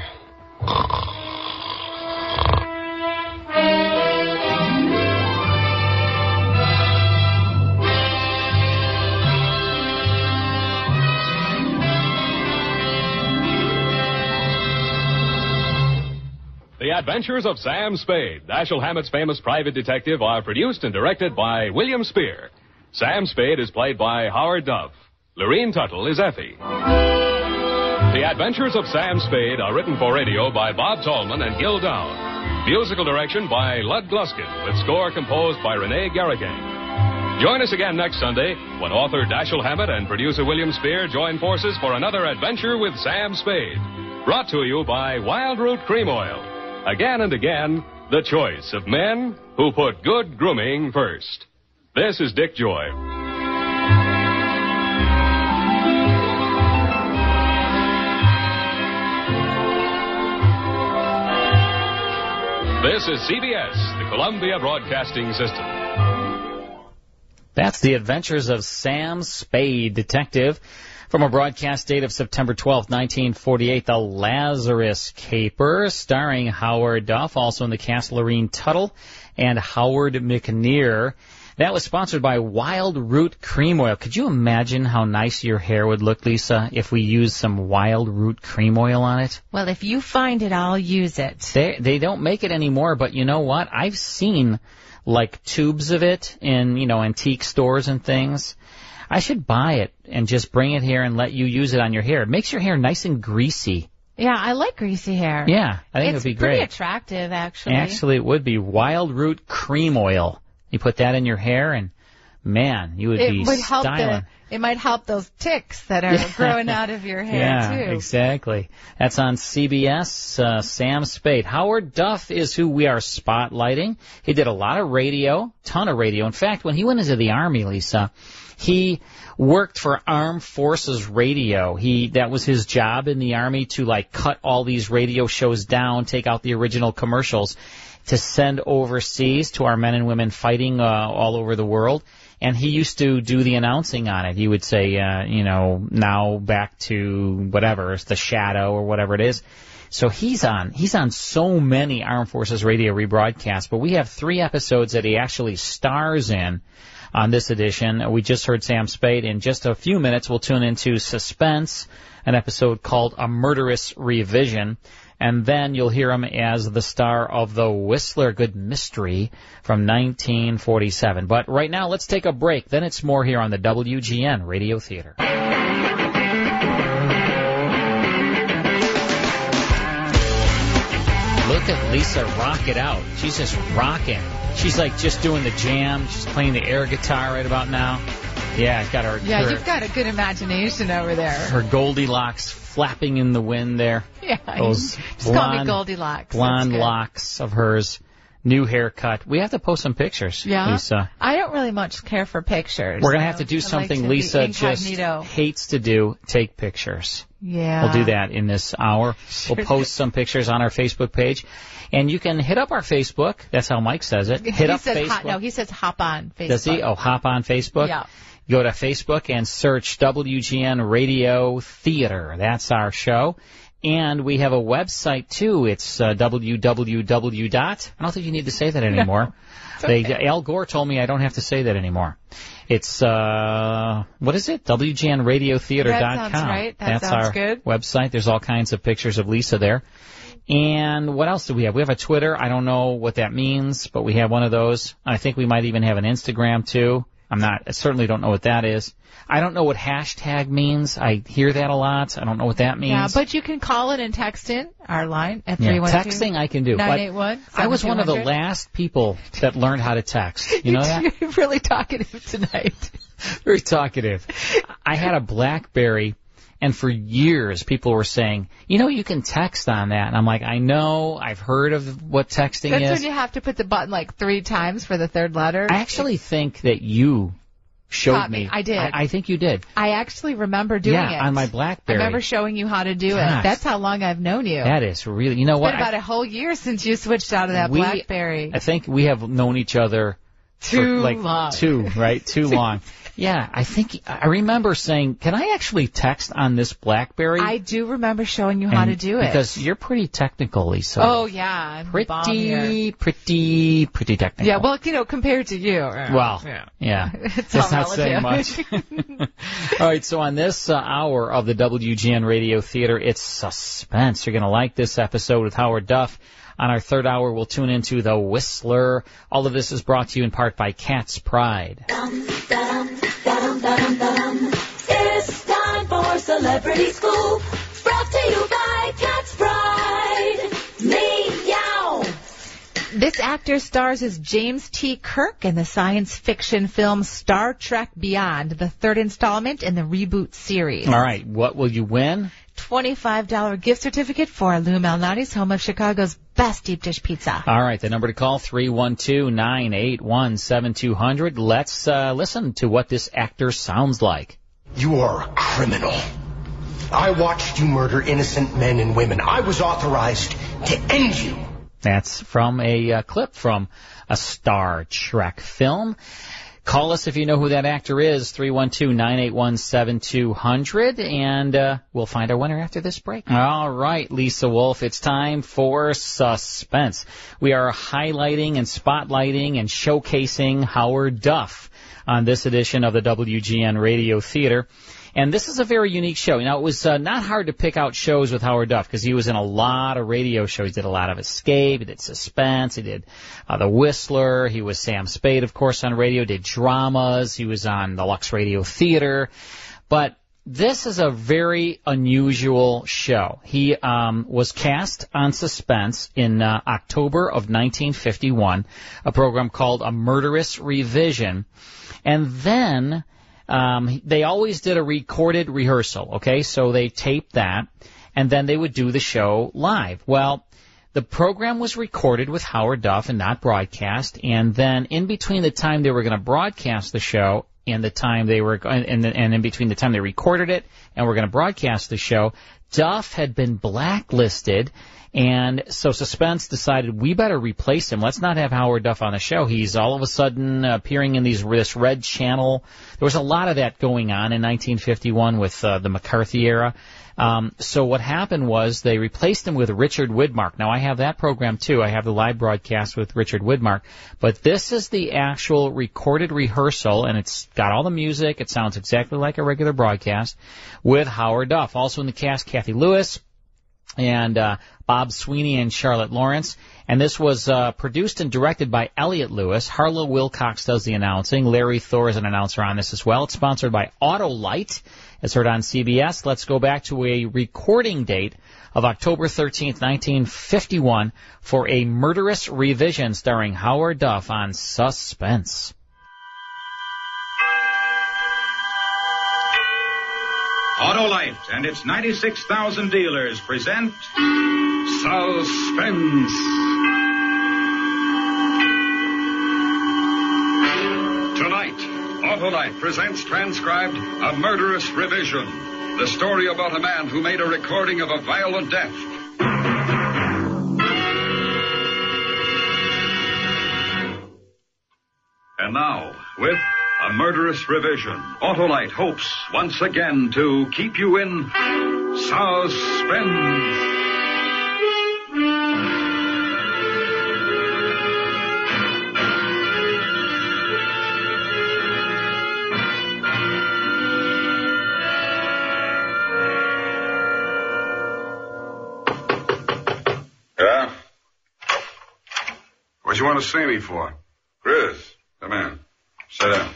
The Adventures of Sam Spade, Dashiell Hammett's famous private detective, are produced and directed by William Spear. Sam Spade is played by Howard Duff. Lorene Tuttle is Effie. The Adventures of Sam Spade are written for radio by Bob Tallman and Gil Down. Musical direction by Lud Gluskin, with score composed by Renee Garrigang. Join us again next Sunday when author Dashiell Hammett and producer William Spear join forces for another adventure with Sam Spade. Brought to you by Wild Root Cream Oil. Again and again, the choice of men who put good grooming first. This is Dick Joy. This is C B S, the Columbia Broadcasting System. That's The Adventures of Sam Spade, Detective. From a broadcast date of September twelfth, nineteen forty-eight, The Lazarus Caper, starring Howard Duff, also in the cast Lorene Tuttle and Howard McNear. That was sponsored by Wild Root Cream Oil. Could you imagine how nice your hair would look, Lisa, if we used some Wild Root Cream Oil on it? Well, if you find it, I'll use it. They they don't make it anymore, but you know what? I've seen, like, tubes of it in, you know, antique stores and things. I should buy it and just bring it here and let you use it on your hair. It makes your hair nice and greasy. Yeah, I like greasy hair. Yeah, I think it it's would be great. It's pretty attractive, actually. Actually, it would be Wild Root Cream Oil. You put that in your hair, and, man, you would it be would help styling. the, It might help those ticks that are Yeah. growing out of your hair, yeah, too. exactly. That's on C B S, uh, Sam Spade. Howard Duff is who we are spotlighting. He did a lot of radio, ton of radio. In fact, when he went into the Army, Lisa, he worked for Armed Forces Radio. He that was his job in the Army, to like cut all these radio shows down, take out the original commercials, to send overseas to our men and women fighting uh, all over the world. And he used to do the announcing on it. He would say, uh, you know, now back to whatever, it's the Shadow or whatever it is. So he's on he's on so many Armed Forces Radio rebroadcasts, but we have three episodes that he actually stars in on this edition. We just heard Sam Spade. In just a few minutes, we'll tune into Suspense, an episode called A Murderous Revision. And then you'll hear him as the star of The Whistler, good mystery from nineteen forty-seven. But right now, let's take a break. Then it's more here on the W G N Radio Theater. Look at Lisa rock it out. She's just rocking. She's like just doing the jam. She's playing the air guitar right about now. Yeah, it's got her. Yeah, her, you've got a good imagination over there. Her Goldilocks flapping in the wind there. Yeah, those just blonde, call me Goldilocks. blonde locks of hers. New haircut. We have to post some pictures, yeah? Lisa. I don't really much care for pictures. We're going to have to do I something like to Lisa just hates to do, take pictures. Yeah. We'll do that in this hour. Sure. We'll post some pictures on our Facebook page. And you can hit up our Facebook. That's how Mike says it. Hit he up says Facebook. Hop, no, he says hop on Facebook. Does he? Oh, hop on Facebook? Yeah. Go to Facebook and search W G N Radio Theater. That's our show. And we have a website, too. It's uh, w w w. I don't think you need to say that anymore. No, okay. they, Al Gore told me I don't have to say that anymore. It's, uh, what is it? W G N radio theater dot com. That sounds right. That That's sounds our good. website. There's all kinds of pictures of Lisa there. And what else do we have? We have a Twitter. I don't know what that means, but we have one of those. I think we might even have an Instagram, too. I'm not, I certainly don't know what that is. I don't know what hashtag means. I hear that a lot. I don't know what that means. Yeah, but you can call it and text in our line at yeah, three one two. Texting I can do. nine eight one, I was one of the last people that learned how to text. You know that? You're really talkative tonight. Very talkative. I had a BlackBerry, and for years people were saying, you know, you can text on that. And I'm like, I know, I've heard of what texting That's is. That's when you have to put the button like three times for the third letter. I actually it's... think that you showed me. me. I did. I, I think you did. I actually remember doing yeah, it. on my BlackBerry. I remember showing you how to do Gosh. it. That's how long I've known you. That is really, you know it's what? It's been about I, a whole year since you switched out of that we, BlackBerry. I think we have known each other too for like long. Two, right? Too long. Yeah, I think I remember saying, "Can I actually text on this BlackBerry?" I do remember showing you how and to do it because you're pretty technical, Lisa. Oh yeah, I'm pretty, pretty, pretty technical. Yeah, well, you know, compared to you. Uh, well, yeah, yeah. it's that's all not relative. saying much. All right, so on this uh, hour of the W G N Radio Theater, it's suspense. You're going to like this episode with Howard Duff. On our third hour, we'll tune into The Whistler. All of this is brought to you in part by Cat's Pride. Dum, da-dum, da-dum, da-dum, da-dum. It's time for Celebrity Scoop, brought to you by Cat's Pride. Meow. This actor stars as James T. Kirk in the science fiction film Star Trek Beyond, the third installment in the reboot series. All right, what will you win? twenty-five dollars gift certificate for Lou Malnati's, home of Chicago's best deep dish pizza. All right, the number to call, three one two, nine eight one, seven two zero zero. Let's uh, listen to what this actor sounds like. You are a criminal. I watched you murder innocent men and women. I was authorized to end you. That's from a uh, clip from a Star Trek film. Call us if you know who that actor is, three one two, nine eight one, seven two zero zero, and uh, we'll find our winner after this break. All right, Lisa Wolf, it's time for Suspense. We are highlighting and spotlighting and showcasing Howard Duff on this edition of the W G N Radio Theater. And this is a very unique show. Now, it was uh, not hard to pick out shows with Howard Duff because he was in a lot of radio shows. He did a lot of Escape. He did Suspense. He did uh, The Whistler. He was Sam Spade, of course, on radio. Did dramas. He was on the Lux Radio Theater. But this is a very unusual show. He um, was cast on Suspense in uh, October of nineteen fifty-one, a program called A Murderous Revision. And then... Um, they always did a recorded rehearsal, okay? So they taped that, and then they would do the show live. Well, the program was recorded with Howard Duff and not broadcast, and then in between the time they were going to broadcast the show and the time they were, and, and in between the time they recorded it and were going to broadcast the show, Duff had been blacklisted. And so Suspense decided, we better replace him. Let's not have Howard Duff on the show. He's all of a sudden appearing in these this red channel. There was a lot of that going on in nineteen fifty-one with uh, the McCarthy era. Um, so what happened was they replaced him with Richard Widmark. Now, I have that program, too. I have the live broadcast with Richard Widmark. But this is the actual recorded rehearsal, and it's got all the music. It sounds exactly like a regular broadcast with Howard Duff. Also in the cast, Kathy Lewis and uh, Bob Sweeney and Charlotte Lawrence. And this was uh, produced and directed by Elliot Lewis. Harlow Wilcox does the announcing. Larry Thor is an announcer on this as well. It's sponsored by Autolite. It's heard on C B S. Let's go back to a recording date of October thirteenth, nineteen fifty-one for A Murderous Revision starring Howard Duff on Suspense. Autolite and its ninety-six thousand dealers present Suspense. Tonight, Autolite presents transcribed A Murderous Revision, the story about a man who made a recording of a violent death. And now, with A Murderous Revision, Autolite hopes once again to keep you in suspense. Yeah? What you want to see me for? Chris, come in. Sit down.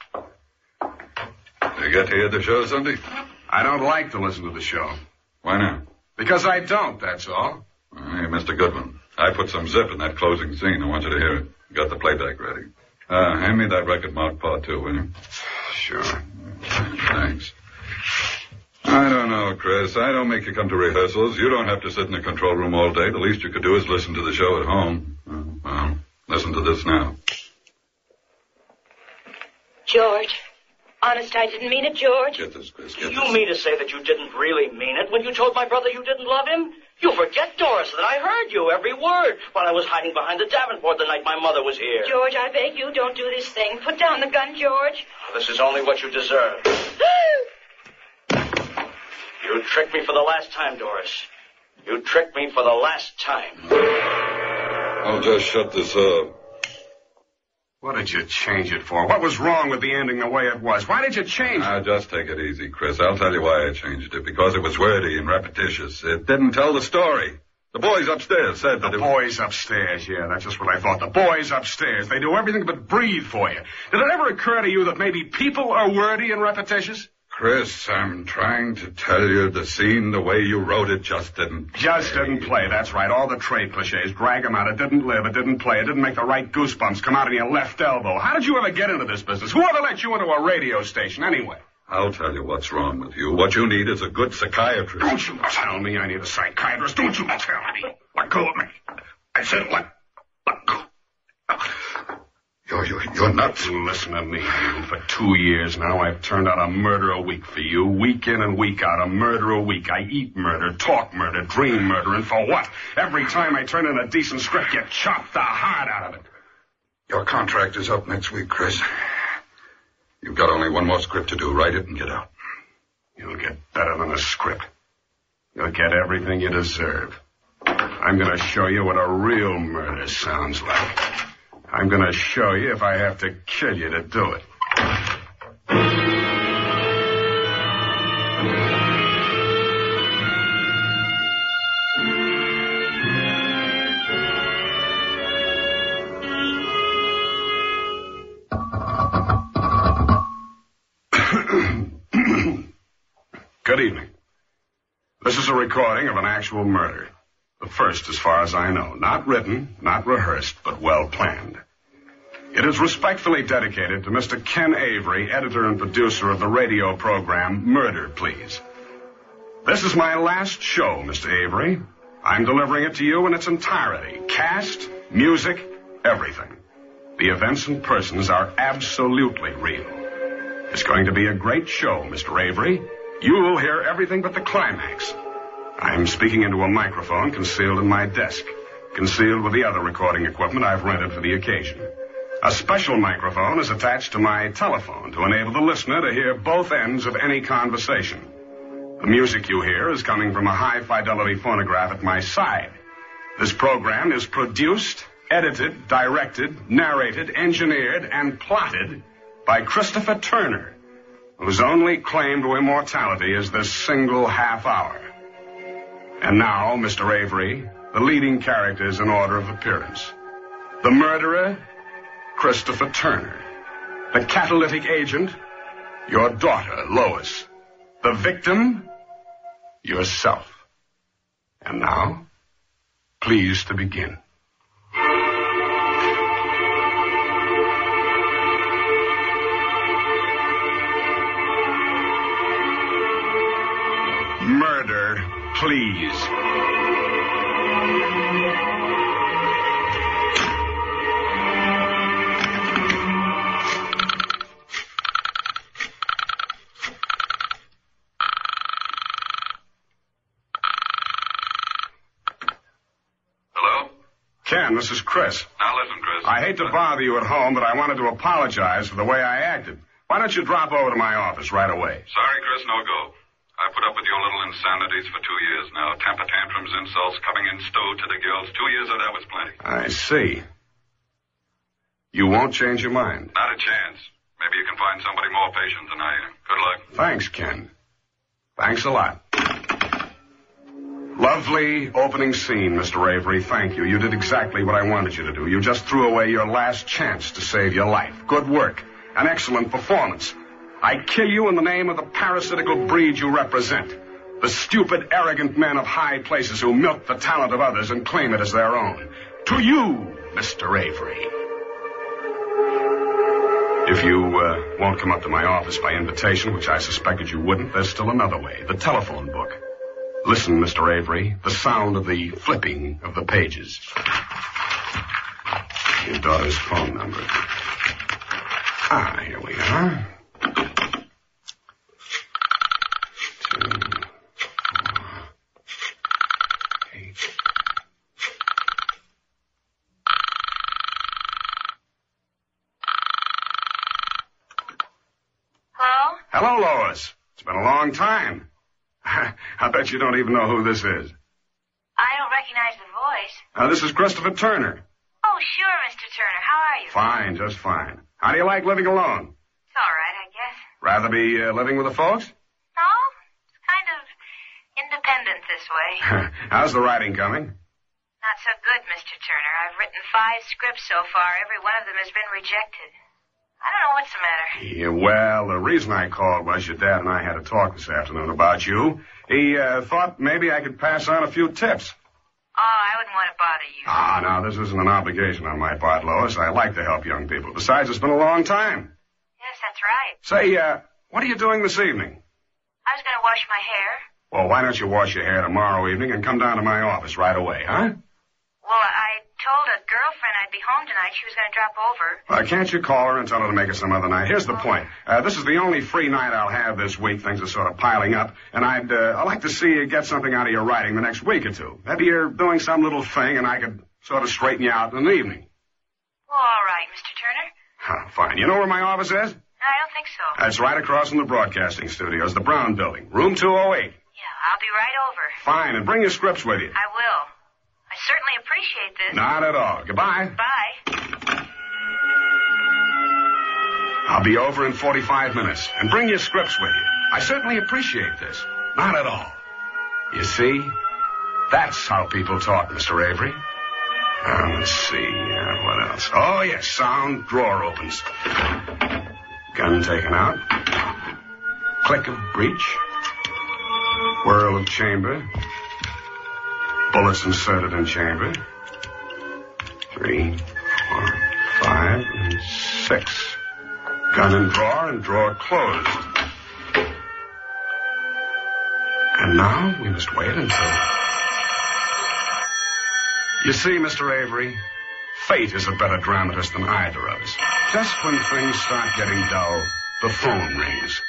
You get to hear the show Sunday? I don't like to listen to the show. Why not? Because I don't, that's all. Hey, Mister Goodman, I put some zip in that closing scene. I want you to hear it. Got the playback ready. Uh, hand me that record marked part two, will you? Sure. Thanks. I don't know, Chris. I don't make you come to rehearsals. You don't have to sit in the control room all day. The least you could do is listen to the show at home. Uh, well, listen to this now. George. Honest, I didn't mean it, George. Get this, Chris. Get you this. mean to say that you didn't really mean it when you told my brother you didn't love him? You forget, Doris, that I heard you, every word, while I was hiding behind the Davenport the night my mother was here. George, I beg you, don't do this thing. Put down the gun, George. This is only what you deserve. You tricked me for the last time, Doris. You tricked me for the last time. I'll just shut this up. What did you change it for? What was wrong with the ending the way it was? Why did you change it? Now, just take it easy, Chris. I'll tell you why I changed it. Because it was wordy and repetitious. It didn't tell the story. The boys upstairs said that The it boys upstairs, yeah, that's just what I thought. The boys upstairs. They do everything but breathe for you. Did it ever occur to you that maybe people are wordy and repetitious? Chris, I'm trying to tell you the scene, the way you wrote it, just didn't Just play. didn't play, that's right. All the trade cliches, drag them out. It didn't live, it didn't play, it didn't make the right goosebumps come out in your left elbow. How did you ever get into this business? Who ever let you into a radio station anyway? I'll tell you what's wrong with you. What you need is a good psychiatrist. Don't you tell me I need a psychiatrist. Don't you tell me. Let go of me. I said let, let go. You're, you're, you're nuts. Listen to me, you. For two years now, I've turned out a murder a week for you. Week in and week out, a murder a week. I eat murder, talk murder, dream murder, and for what? Every time I turn in a decent script, you chop the heart out of it. Your contract is up next week, Chris. You've got only one more script to do. Write it and get out. You'll get better than a script. You'll get everything you deserve. I'm going to show you what a real murder sounds like. I'm going to show you if I have to kill you to do it. Good evening. This is a recording of an actual murder. The first, as far as I know. Not written, not rehearsed, but well planned. It is respectfully dedicated to Mister Ken Avery, editor and producer of the radio program Murder, Please. This is my last show, Mister Avery. I'm delivering it to you in its entirety. Cast, music, everything. The events and persons are absolutely real. It's going to be a great show, Mister Avery. You'll hear everything but the climax. I'm speaking into a microphone concealed in my desk, concealed with the other recording equipment I've rented for the occasion. A special microphone is attached to my telephone to enable the listener to hear both ends of any conversation. The music you hear is coming from a high-fidelity phonograph at my side. This program is produced, edited, directed, narrated, engineered, and plotted by Christopher Turner, whose only claim to immortality is this single half hour. And now, Mister Avery, the leading characters in order of appearance. The murderer, Christopher Turner. The catalytic agent, your daughter, Lois. The victim, yourself. And now, please to begin. Murder, please. Hello? Ken, this is Chris. Now listen, Chris. I hate to bother you at home, but I wanted to apologize for the way I acted. Why don't you drop over to my office right away? Sorry, Chris, no go. I put up with your little insanities for two years now. Temper tantrums, insults, coming in stowed to the gills. Two years of that was plenty. I see. You won't change your mind. Not a chance. Maybe you can find somebody more patient than I am. Good luck. Thanks, Ken. Thanks a lot. Lovely opening scene, Mister Avery. Thank you. You did exactly what I wanted you to do. You just threw away your last chance to save your life. Good work. An excellent performance. I kill you in the name of the parasitical breed you represent. The stupid, arrogant men of high places who milk the talent of others and claim it as their own. To you, Mister Avery. If you uh, won't come up to my office by invitation, which I suspected you wouldn't, there's still another way. The telephone book. Listen, Mister Avery, the sound of the flipping of the pages. Your daughter's phone number. Ah, here we are. Hello, Lois. It's been a long time. I bet you don't even know who this is. I don't recognize the voice. Uh, this is Christopher Turner. Oh, sure, Mister Turner. How are you? Fine, just fine. How do you like living alone? It's all right, I guess. Rather be uh, living with the folks? No, it's kind of independent this way. How's the writing coming? Not so good, Mister Turner. I've written five scripts so far. Every one of them has been rejected. I don't know what's the matter. Yeah, well, the reason I called was your dad and I had a talk this afternoon about you. He uh, thought maybe I could pass on a few tips. Oh, I wouldn't want to bother you. Ah, now, this isn't an obligation on my part, Lois. I like to help young people. Besides, it's been a long time. Yes, that's right. Say, uh, what are you doing this evening? I was going to wash my hair. Well, why don't you wash your hair tomorrow evening and come down to my office right away, huh? Well, I told a girlfriend I'd be home tonight. She was going to drop over. Uh, can't you call her and tell her to make it some other night? Here's the point. Uh, this is the only free night I'll have this week. Things are sort of piling up. And I'd, uh, I'd like to see you get something out of your writing the next week or two. Maybe you're doing some little thing and I could sort of straighten you out in the evening. Well, all right, Mister Turner. Huh, fine. You know where my office is? I don't think so. That's right across from the broadcasting studios, the Brown Building, room two oh eight. Yeah, I'll be right over. Fine, and bring your scripts with you. I will. I certainly appreciate this. Not at all. Goodbye. Bye. I'll be over in forty-five minutes, and bring your scripts with you. I certainly appreciate this. Not at all. You see, that's how people talk, Mister Avery. Now, let's see, uh, what else? Oh, yes, sound drawer opens. Gun taken out. Click of breech. Whirl of chamber. Bullets inserted in chamber. Three, four, five, and six. Gun in drawer and drawer closed. And now we must wait until... You see, Mister Avery, fate is a better dramatist than either of us. Just when things start getting dull, the phone rings.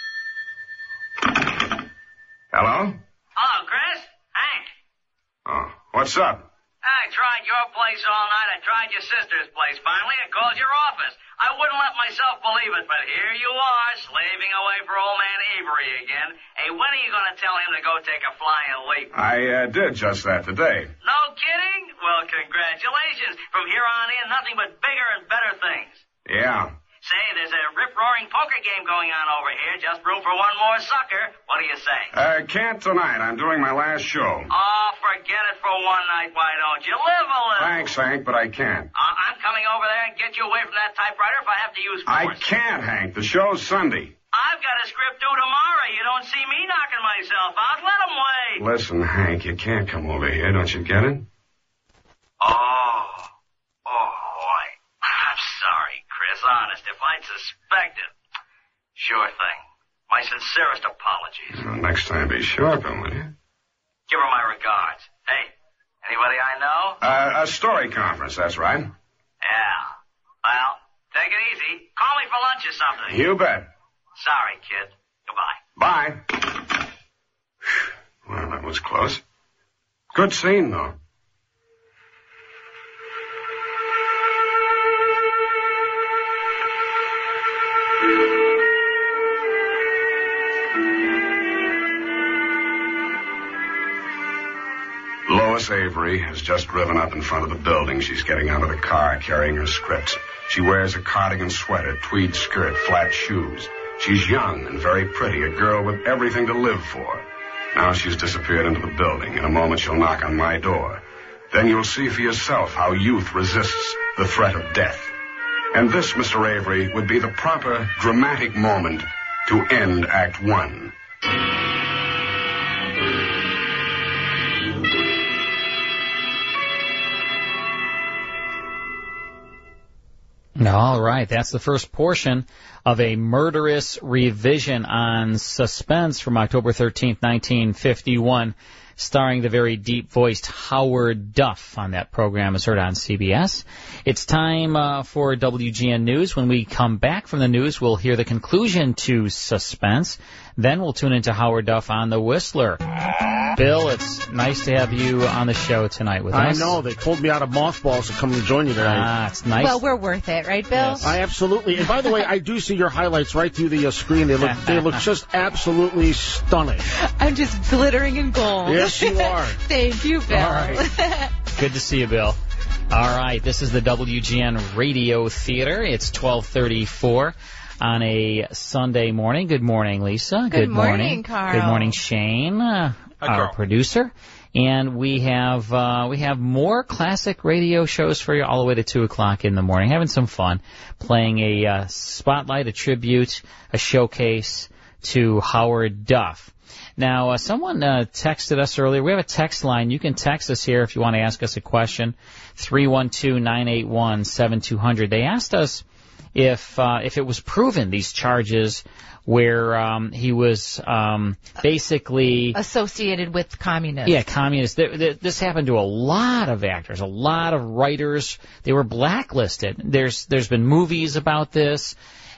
Hello? Hello, Chris. Hank. Oh, what's up? I tried your place all night. I tried your sister's place. Finally, I called your office. I wouldn't let myself believe it, but here you are, slaving away for old man Avery again. Hey, when are you going to tell him to go take a flying leap? I uh, did just that today. No kidding? Well, congratulations. From here on in, nothing but bigger and better things. Yeah. Say, there's a rip-roaring poker game going on over here. Just room for one more sucker. What do you say? Uh, can't tonight. I'm doing my last show. Oh, forget it for one night. Why don't you? Live a little. Thanks, Hank, but I can't. Uh, I'm coming over there and get you away from that typewriter if I have to use force. I can't, Hank. The show's Sunday. I've got a script due tomorrow. You don't see me knocking myself out. Let 'em wait. Listen, Hank, you can't come over here. Don't you get it? Oh. Oh, boy. I'm sorry, Chris. Honest, if I'd suspected. Sure thing. My sincerest apologies. Well, next time be sharp, will you? Give her my regards. Hey, anybody I know? Uh, a story conference, that's right. Yeah. Well, take it easy. Call me for lunch or something. You bet. Sorry, kid. Goodbye. Bye. Well, that was close. Good scene, though. Lois Avery has just driven up in front of the building. She's getting out of the car carrying her scripts. She wears a cardigan sweater, tweed skirt, flat shoes. She's young and very pretty, a girl with everything to live for. Now she's disappeared into the building. In a moment she'll knock on my door. Then you'll see for yourself how youth resists the threat of death. And this, Mister Avery, would be the proper dramatic moment to end Act One. All right, that's the first portion of a murderous revision on Suspense from October thirteenth, nineteen fifty-one, starring the very deep-voiced Howard Duff on that program, as heard on C B S. It's time uh, for W G N News. When we come back from the news, we'll hear the conclusion to Suspense. Then we'll tune into Howard Duff on The Whistler. Bill, it's nice to have you on the show tonight with I us. I know. They pulled me out of mothballs to come and join you tonight. Ah, it's nice. Well, we're worth it, right, Bill? Yes. I absolutely. And by the way, I do see your highlights right through the uh, screen. They look they look just absolutely stunning. I'm just glittering in gold. Yes, you are. Thank you, Bill. All right. Good to see you, Bill. All right, this is the W G N Radio Theater. It's twelve thirty-four on a Sunday morning. Good morning, Lisa. Good, Good morning, morning, Carl. Good morning, Shane, uh, Hi, our Carl. producer. And we have uh, we have more classic radio shows for you all the way to two o'clock in the morning. Having some fun, playing a uh, spotlight, a tribute, a showcase to Howard Duff. Now, uh, someone uh, texted us earlier. We have a text line. You can text us here if you want to ask us a question. three one two, nine eight one, seven two zero zero. They asked us if uh, if it was proven, these charges where um, he was um, basically associated with communists. Yeah, communists. Th- th- this happened to a lot of actors, a lot of writers. They were blacklisted. There's there's been movies about this.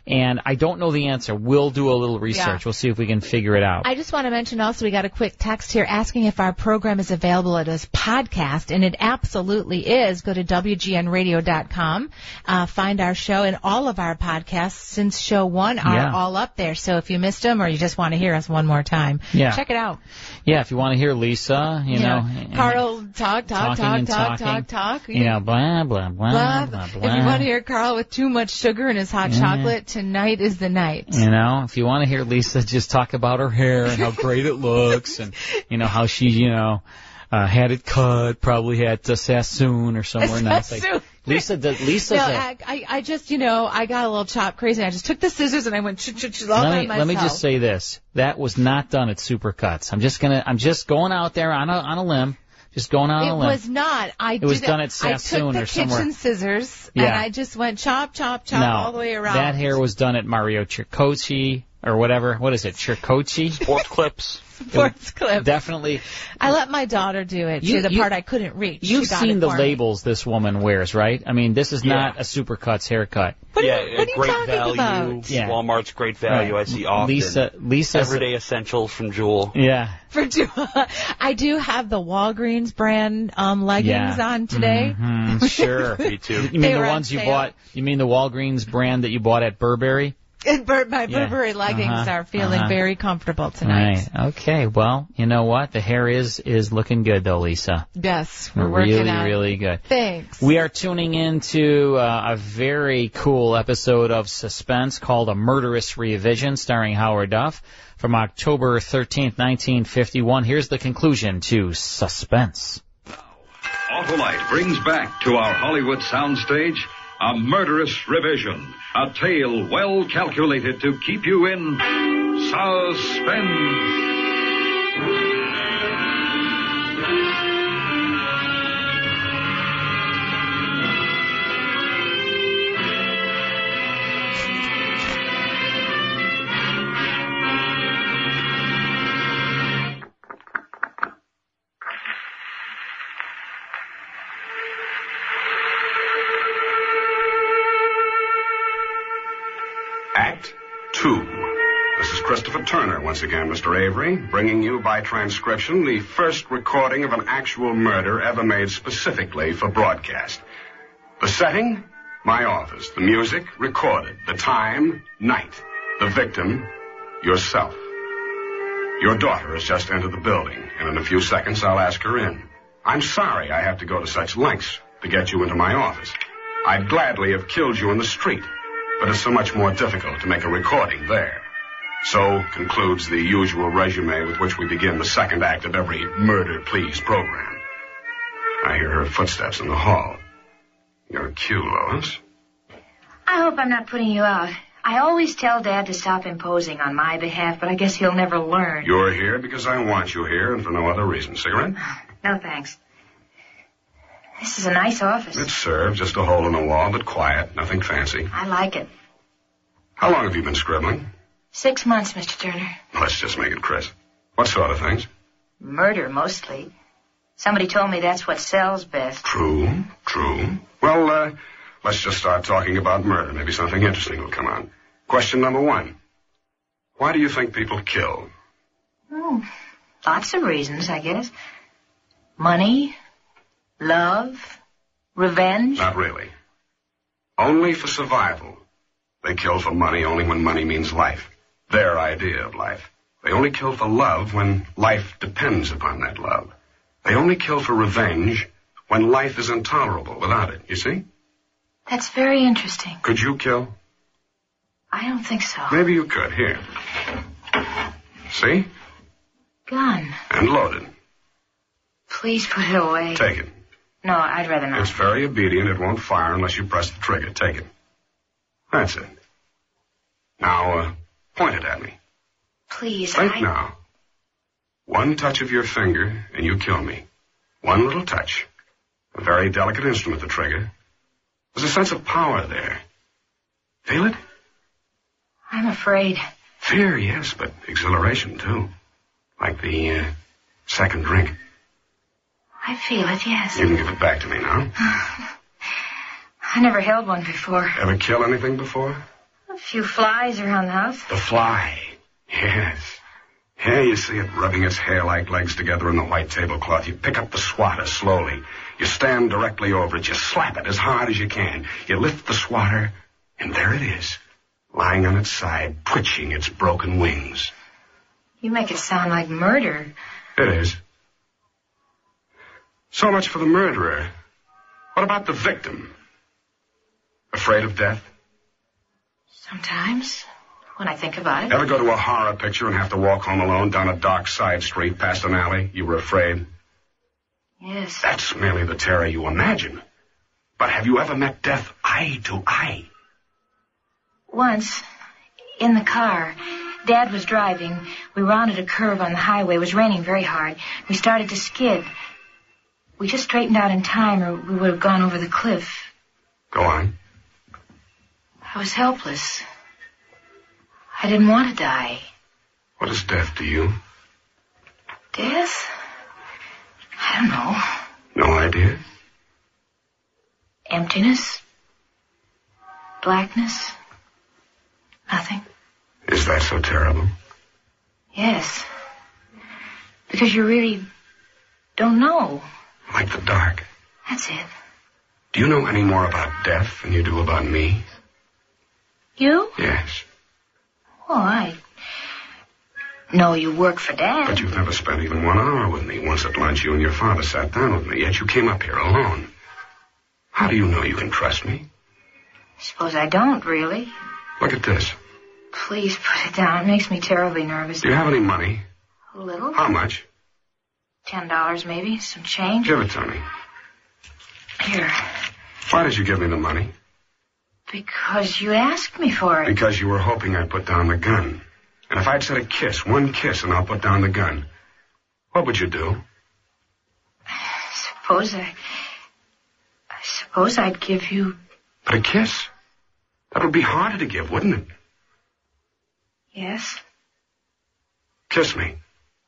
And I don't know the answer. We'll do a little research. Yeah. We'll see if we can figure it out. I just want to mention also we got a quick text here asking if our program is available as podcast, and it absolutely is. Go to W G N radio dot com, uh, find our show, and all of our podcasts since show one are Yeah. all up there. So if you missed them or you just want to hear us one more time, Yeah. check it out. Yeah, if you want to hear Lisa, you, You know, know, and- Carl talk, talk, talking talk, and talk, talking, talk, talk. You know, blah, blah, blah, Blah. blah, If blah. you want to hear Carl with too much sugar in his hot Yeah. chocolate, tonight is the night. You know, if you want to hear Lisa just talk about her hair and how great it looks, and you know how she, you know, uh, had it cut, probably at uh, Sassoon or somewhere nice. Like, Sassoon. Lisa, does, Lisa's No, a, I, I, I just, you know, I got a little chop crazy. I just took the scissors and I went ch ch ch all let by me myself. let me just say this: that was not done at Supercuts. I'm just gonna, I'm just going out there on a on a limb, just going out on It a limb. was not. I It was did done it. at Sassoon I took or the somewhere. kitchen scissors Yeah. and I just went chop, chop, chop no, all the way around. that hair was done at Mario Chircochi or whatever. What is it, Chircochi? Sports clips. Sports clip. Definitely. I let my daughter do it. You- to the you- part I couldn't reach. You've She got seen it the for me. labels this woman wears, right? I mean, this is Yeah. not a Supercuts haircut. yeah, what are you great talking value. about? Yeah. Walmart's great value. Right. I see often. Lisa, Lisa, Everyday essentials from Jewel. Yeah. For two, I do have the Walgreens brand um, leggings Yeah. on today. Mhm, sure. Me too. You They mean the were on ones you sale. bought? You mean the Walgreens brand that you bought at Burberry? And Bur- my Yeah. Burberry leggings Uh-huh. are feeling Uh-huh. very comfortable tonight. Right. Okay. Well, you know what? The hair is is looking good though, Lisa. Yes, we're working really, on it. really good. Thanks. We are tuning into uh, a very cool episode of Suspense called A Murderous Revision, starring Howard Duff, from October thirteenth, nineteen fifty-one. Here's the conclusion to Suspense. Autolite brings back to our Hollywood soundstage A Murderous Revision, a tale well calculated to keep you in suspense. Act Two. This is Christopher Turner once again, Mister Avery, bringing you by transcription the first recording of an actual murder ever made specifically for broadcast. The setting? My office. The music? Recorded. The time? Night. The victim? Yourself. Your daughter has just entered the building, and in a few seconds I'll ask her in. I'm sorry I have to go to such lengths to get you into my office. I'd gladly have killed you in the street, but it's so much more difficult to make a recording there. So concludes the usual resume with which we begin the second act of every Murder Please program. I hear her footsteps in the hall. Your cue, Lois. I hope I'm not putting you out. I always tell Dad to stop imposing on my behalf, but I guess he'll never learn. You're here because I want you here and for no other reason. Cigarette? No, thanks. This is a nice office. It serves, just a hole in the wall, but quiet, nothing fancy. I like it. How long have you been scribbling? Six months, Mister Turner. Let's just make it crisp. What sort of things? Murder, mostly. Somebody told me that's what sells best. True, true. Well, uh, let's just start talking about murder. Maybe something interesting will come on. Question number one. Why do you think people kill? Oh, lots of reasons, I guess. Money, love, revenge. Not really. Only for survival. They kill for money only when money means life. Their idea of life. They only kill for love when life depends upon that love. They only kill for revenge when life is intolerable without it, you see? That's very interesting. Could you kill? I don't think so. Maybe you could. Here. See? Gun. And loaded. Please put it away. Take it. No, I'd rather not. It's very obedient. It won't fire unless you press the trigger. Take it. That's it. Now, uh, point it at me. Please, Think I... now. One touch of your finger, and you kill me. One little touch. A very delicate instrument, the trigger. There's a sense of power there. Feel it? I'm afraid. Fear, yes, but exhilaration, too. Like the, uh, second drink. I feel it, yes. You can give it back to me now. I never held one before. Ever kill anything before? A few flies around the house. The fly. Yes. Here you see it rubbing its hair-like legs together in the white tablecloth. You pick up the swatter slowly. You stand directly over it. You slap it as hard as you can. You lift the swatter, and there it is, lying on its side, twitching its broken wings. You make it sound like murder. It is. So much for the murderer. What about the victim? Afraid of death? Sometimes, when I think about it. Ever go to a horror picture and have to walk home alone down a dark side street past an alley? You were afraid? Yes. That's merely the terror you imagine. But have you ever met death eye to eye? Once, in the car, Dad was driving. We rounded a curve on the highway. It was raining very hard. We started to skid. We just straightened out in time or we would have gone over the cliff. Go on. I was helpless. I didn't want to die. What is death to you? Death? I don't know. No idea? Emptiness? Blackness? Nothing. Is that so terrible? Yes. Because you really don't know. Like the dark. That's it. Do you know any more about death than you do about me? You? Yes. Oh, I know you work for Dad. But you've never spent even one hour with me. Once at lunch, you and your father sat down with me, yet you came up here alone. How do you know you can trust me? Suppose I don't, really. Look at this. Please put it down. It makes me terribly nervous. Do you have any money? A little. How much? Ten dollars, maybe. Some change. Give it to me. Here. Why did you give me the money? Because you asked me for it. Because you were hoping I'd put down the gun. And if I'd said a kiss, one kiss, and I'll put down the gun, what would you do? Suppose I... I suppose I'd give you... But a kiss? That would be harder to give, wouldn't it? Yes. Kiss me.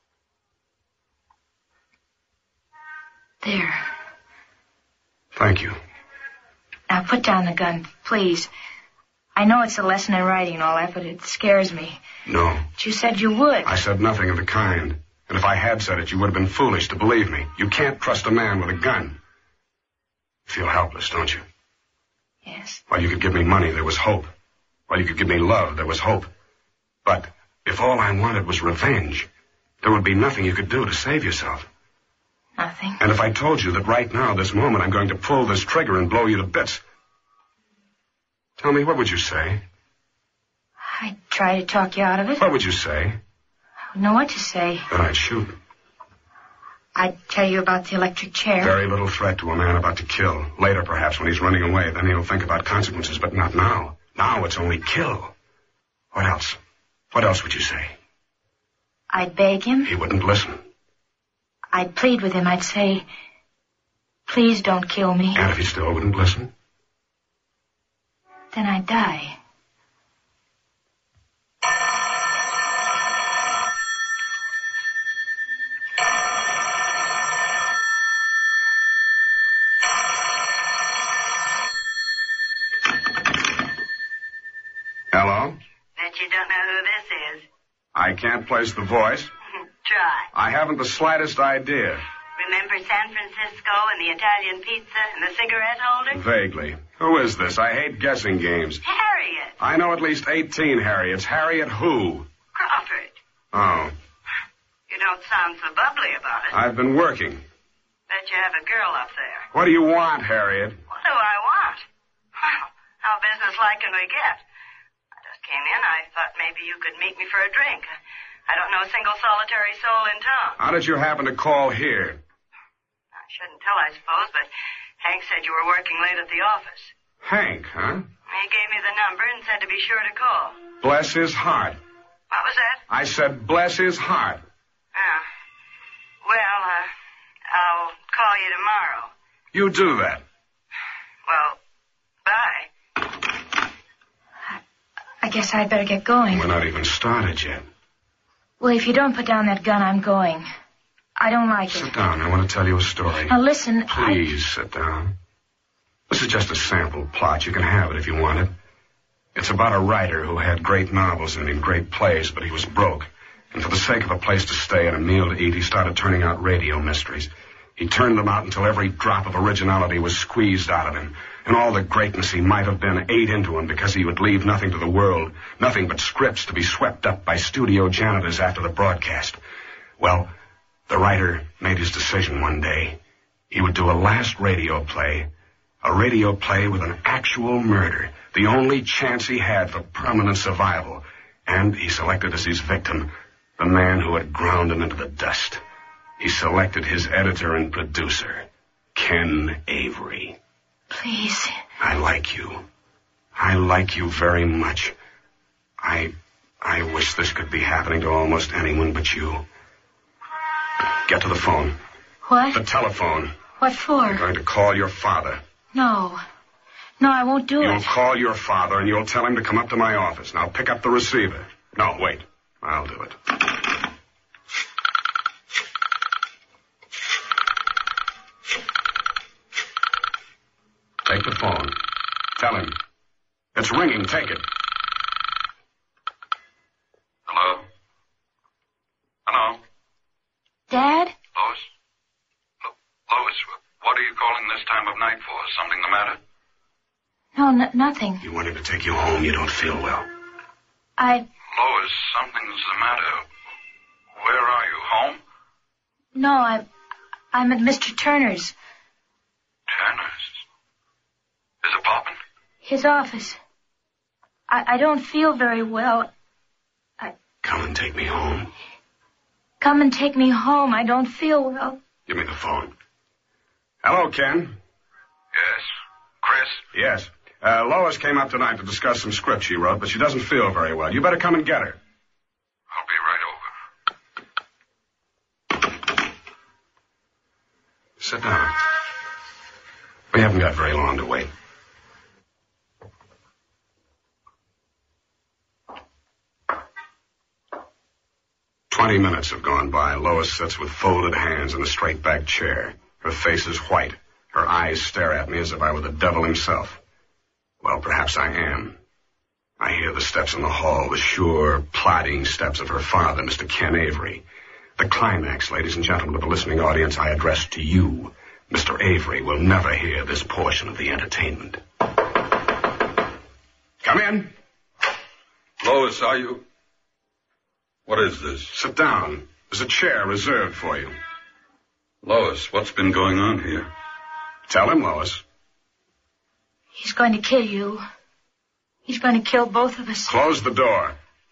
There. Thank you. Now put down the gun, please. I know it's a lesson in writing and all that, but it scares me. No. But you said you would. I said nothing of the kind. And if I had said it, you would have been foolish to believe me. You can't trust a man with a gun. You feel helpless, don't you? Yes. While you could give me money, there was hope. While you could give me love, there was hope. But if all I wanted was revenge, there would be nothing you could do to save yourself. Nothing. And if I told you that right now, this moment, I'm going to pull this trigger and blow you to bits, tell me, what would you say? I'd try to talk you out of it. What would you say? I wouldn't know what to say. Then I'd shoot. I'd tell you about the electric chair. Very little threat to a man about to kill. Later, perhaps, when he's running away, then he'll think about consequences, but not now. Now it's only kill. What else? What else would you say? I'd beg him. He wouldn't listen. I'd plead with him. I'd say, please don't kill me. And if he still wouldn't listen? Then I'd die. Hello? Bet you don't know who this is. I can't place the voice. Try. I haven't the slightest idea. Remember San Francisco and the Italian pizza and the cigarette holder? Vaguely. Who is this? I hate guessing games. Harriet. I know at least eighteen Harriets. Harriet who? Crawford. Oh. You don't sound so bubbly about it. I've been working. Bet you have a girl up there. What do you want, Harriet? What do I want? Well, how businesslike can we get? I just came in. I thought maybe you could meet me for a drink. I don't know a single solitary soul in town. How did you happen to call here? I shouldn't tell, I suppose, but Hank said you were working late at the office. Hank, huh? He gave me the number and said to be sure to call. Bless his heart. What was that? I said bless his heart. Oh. Well, uh, I'll call you tomorrow. You do that. Well, bye. I, I guess I'd better get going. We're not even started yet. Well, if you don't put down that gun, I'm going. I don't like it. Sit down. I want to tell you a story. Now, listen, Please I... sit down. This is just a sample plot. You can have it if you want it. It's about a writer who had great novels and in great plays, but he was broke. And for the sake of a place to stay and a meal to eat, he started turning out radio mysteries. He turned them out until every drop of originality was squeezed out of him. And all the greatness he might have been ate into him because he would leave nothing to the world, nothing but scripts to be swept up by studio janitors after the broadcast. Well, the writer made his decision one day. He would do a last radio play, a radio play with an actual murder, the only chance he had for permanent survival. And he selected as his victim the man who had ground him into the dust. He selected his editor and producer, Ken Avery. Please. I like you. I like you very much. I... I wish this could be happening to almost anyone but you. Get to the phone. What? The telephone. What for? I'm going to call your father. No. No, I won't do You'll it. call your father and you'll tell him to come up to my office. Now pick up the receiver. No, wait. I'll do it. Take the phone. Tell him. It's ringing. Take it. Hello? Hello? Dad? Lois? Lo- Lois, what are you calling this time of night for? Is something the matter? No, n- nothing. You want him to take you home. You don't feel well. I... Lois, something's the matter. Where are you? Home? No, I... I'm at Mister Turner's. Turner's? Is it poppin'? His office. I, I don't feel very well. I... Come and take me home. Come and take me home. I don't feel well. Give me the phone. Hello, Ken. Yes. Chris? Yes. Uh, Lois came up tonight to discuss some script she wrote, but she doesn't feel very well. You better come and get her. I'll be right over. Sit down. We haven't got very long to wait. Twenty minutes have gone by. Lois sits with folded hands in a straight-back chair. Her face is white. Her eyes stare at me as if I were the devil himself. Well, perhaps I am. I hear the steps in the hall, the sure, plodding steps of her father, Mister Ken Avery. The climax, ladies and gentlemen of the listening audience, I address to you. Mister Avery will never hear this portion of the entertainment. Come in. Lois, are you... What is this? Sit down. There's a chair reserved for you. Lois, what's been going on here? Tell him, Lois. He's going to kill you. He's going to kill both of us. Close the door.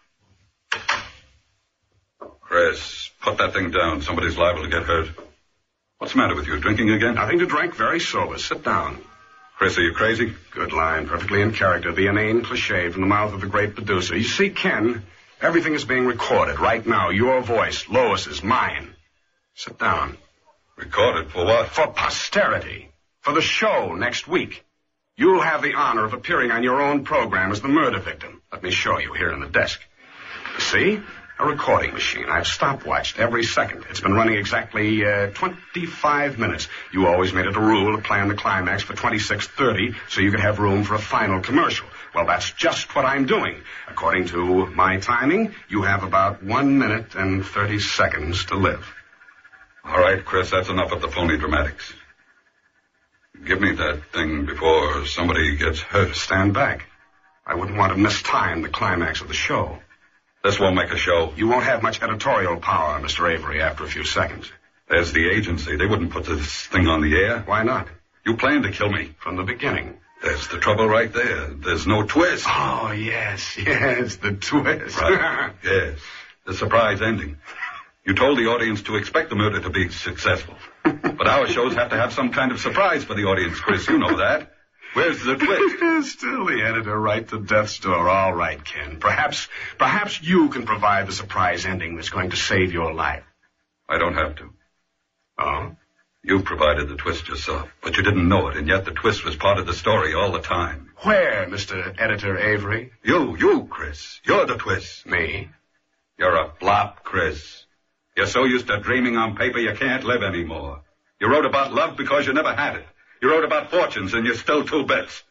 Chris, put that thing down. Somebody's liable to get hurt. What's the matter with you? Drinking again? Nothing to drink. Very sober. Sit down. Chris, are you crazy? Good line. Perfectly in character. The inane cliche from the mouth of the great producer. You see, Ken, everything is being recorded right now. Your voice, Lois's, mine. Sit down. Recorded for what? For posterity. For the show next week. You'll have the honor of appearing on your own program as the murder victim. Let me show you here in the desk. You see? A recording machine. I've stopwatched every second. It's been running exactly uh, twenty-five minutes. You always made it a rule to plan the climax for twenty-six thirty so you could have room for a final commercial. Well, that's just what I'm doing. According to my timing, you have about one minute and thirty seconds to live. All right, Chris, that's enough of the phony dramatics. Give me that thing before somebody gets hurt. Stand back. I wouldn't want to mistime the climax of the show. This won't make a show. You won't have much editorial power, Mister Avery, after a few seconds. There's the agency. They wouldn't put this thing on the air. Why not? You planned to kill me. From the beginning. There's the trouble right there. There's no twist. Oh, yes, yes, the twist. Right. Yes. The surprise ending. You told the audience to expect the murder to be successful. But our shows have to have some kind of surprise for the audience, Chris. You know that. Where's the twist? Still the editor right to death's door. All right, Ken. Perhaps, perhaps you can provide the surprise ending that's going to save your life. I don't have to. Oh? You provided the twist yourself, but you didn't know it, and yet the twist was part of the story all the time. Where, Mister Editor Avery? You, you, Chris. You're the twist. Me? You're a flop, Chris. You're so used to dreaming on paper you can't live anymore. You wrote about love because you never had it. You wrote about fortunes and you're still two bits.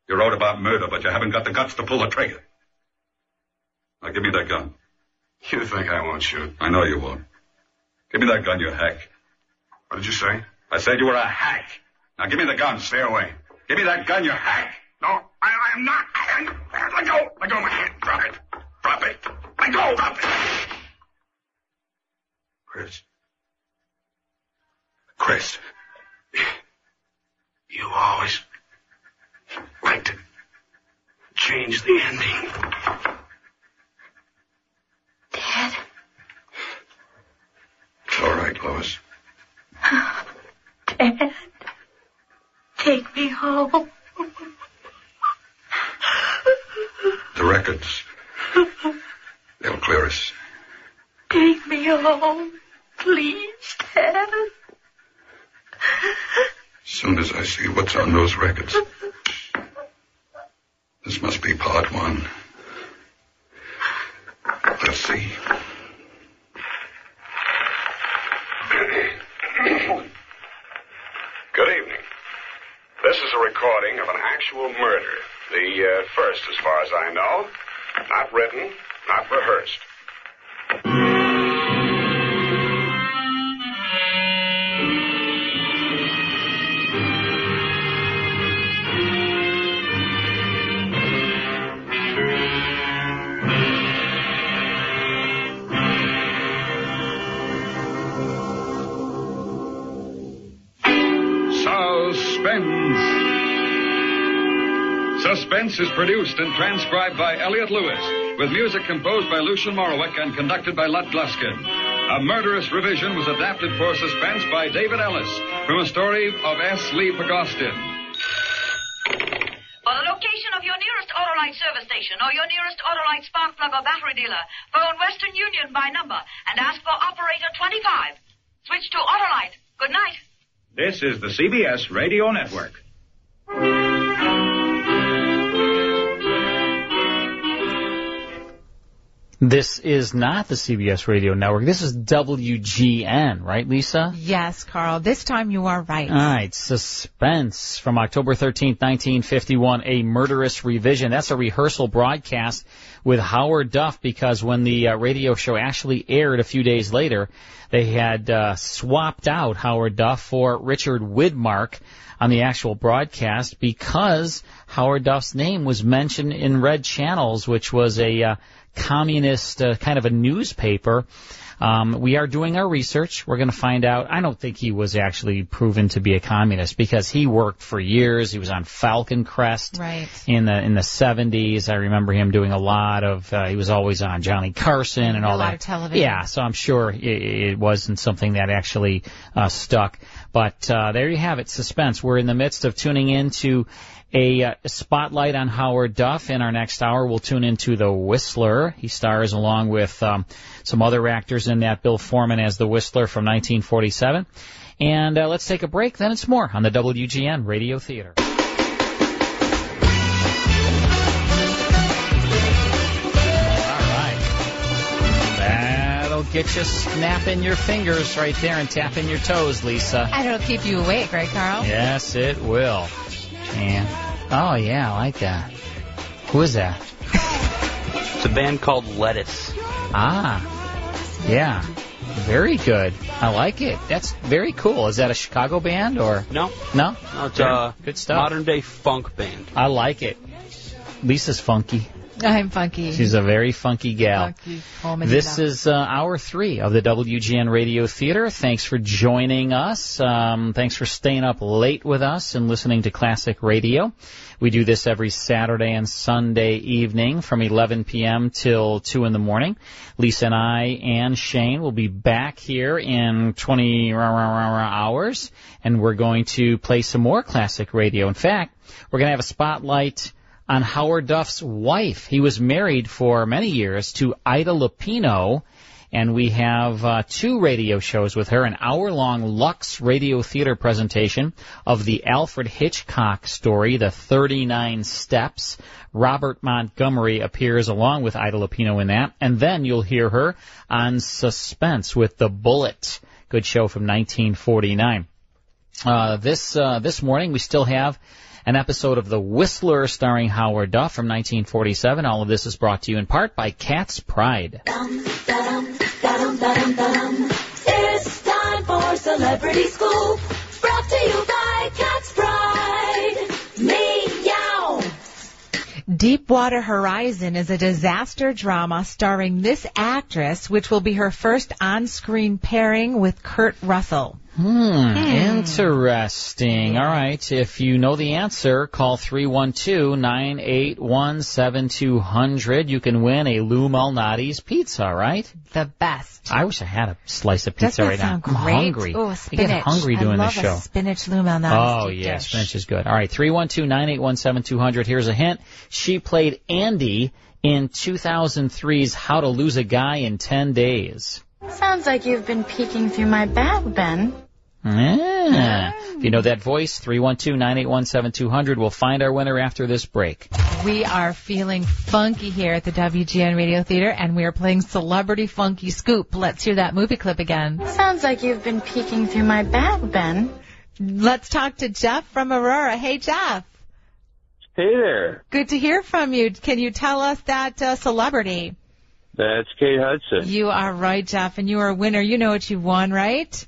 You wrote about murder, but you haven't got the guts to pull the trigger. Now give me that gun. You think I won't shoot? I know you won't. Give me that gun, you hack. What did you say? I said you were a hack. Now give me the gun. Stay away. Give me that gun, you hack. No, I, I am not. I, I, let go. Let go of my hand. Drop it. Drop it. Let go. Drop it. Chris. Chris. You always like to change the ending. Dad? It's all right, Lois. Dad, take me home. The records. They'll clear us. Take me home, please, Dad. As soon as I see what's on those records. This must be part one. Let's see. Good evening. This is a recording of an actual murder. The uh, first, as far as I know. Not written, not rehearsed. Suspense is produced and transcribed by Elliot Lewis, with music composed by Lucian Morowick and conducted by Lud Gluskin. A Murderous Revision was adapted for Suspense by David Ellis from a story of S. Lee Pagostin. For the location of your nearest Autolite service station or your nearest Autolite spark plug or battery dealer, phone Western Union by number and ask for operator twenty-five. Switch to Autolite. Good night. This is the C B S Radio Network. This is not the C B S Radio Network. This is W G N, right, Lisa? Yes, Carl. This time you are right. All right. Suspense from October thirteenth, nineteen fifty-one, A Murderous Revision. That's a rehearsal broadcast with Howard Duff, because when the uh, radio show actually aired a few days later, they had uh, swapped out Howard Duff for Richard Widmark on the actual broadcast because Howard Duff's name was mentioned in Red Channels, which was a uh, communist uh, kind of a newspaper. Um, we are doing our research. We're going to find out. I don't think he was actually proven to be a communist because he worked for years. He was on Falcon Crest right. in the in the seventies. I remember him doing a lot of. Uh, he was always on Johnny Carson and all a lot that. Of television. Yeah, so I'm sure it, it wasn't something that actually uh, stuck. But uh, there you have it. Suspense. We're in the midst of tuning into a uh, spotlight on Howard Duff. In our next hour, we'll tune into The Whistler. He stars along with um, some other actors in that. Bill Foreman as The Whistler from nineteen forty-seven. And uh, let's take a break. Then it's more on the W G N Radio Theater. All right. That'll get you snapping your fingers right there and tapping your toes, Lisa. And it'll keep you awake, right, Carl? Yes, it will. And, oh, yeah, I like that. Who is that? It's a band called Lettuce. Ah, yeah. Very good. I like it. That's very cool. Is that a Chicago band or? No. No? No, it's yeah. a good stuff. Modern day funk band. I like it. Lisa's funky. I'm funky. She's a very funky gal. Funky. This is uh, hour three of the W G N Radio Theater. Thanks for joining us. Um, thanks for staying up late with us and listening to classic radio. We do this every Saturday and Sunday evening from eleven p.m. till two in the morning. Lisa and I and Shane will be back here in twenty hours, and we're going to play some more classic radio. In fact, we're going to have a spotlight on Howard Duff's wife. He was married for many years to Ida Lupino, and we have uh, two radio shows with her, an hour-long Lux Radio Theater presentation of the Alfred Hitchcock story, The thirty-nine Steps. Robert Montgomery appears along with Ida Lupino in that, and then you'll hear her on Suspense with The Bullet. Good show from nineteen forty-nine. Uh, this uh, this morning we still have an episode of The Whistler starring Howard Duff from nineteen forty-seven. All of this is brought to you in part by Cat's Pride. It's time for Celebrity Scoop, brought to you by Cat's Pride. Meow. Deepwater Horizon is a disaster drama starring this actress, which will be her first on-screen pairing with Kurt Russell. Hmm, interesting. All right, if you know the answer, call three one two, nine eight one, seven two zero zero. You can win a Lou Malnati's pizza, right? The best. I wish I had a slice of pizza right now. Doesn't that sound I'm great? hungry. Oh, I spinach. get hungry doing I love this show. A spinach Lou Malnati's Oh, deep yeah, dish. spinach is good. All right, three one two, nine eight one, seven two zero zero. Here's a hint. She played Andy in two thousand three's How to Lose a Guy in ten days. Sounds like you've been peeking through my bag, Ben. Ah. If you know that voice, three one two, nine eight one, seven two zero zero. We'll find our winner after this break. We are feeling funky here at the W G N Radio Theater, and we are playing Celebrity Funky Scoop. Let's hear that movie clip again. Sounds like you've been peeking through my bag, Ben. Let's talk to Jeff from Aurora. Hey, Jeff. Hey there. Good to hear from you. Can you tell us that uh, celebrity? That's Kate Hudson. You are right, Jeff, and you are a winner. You know what you won, right?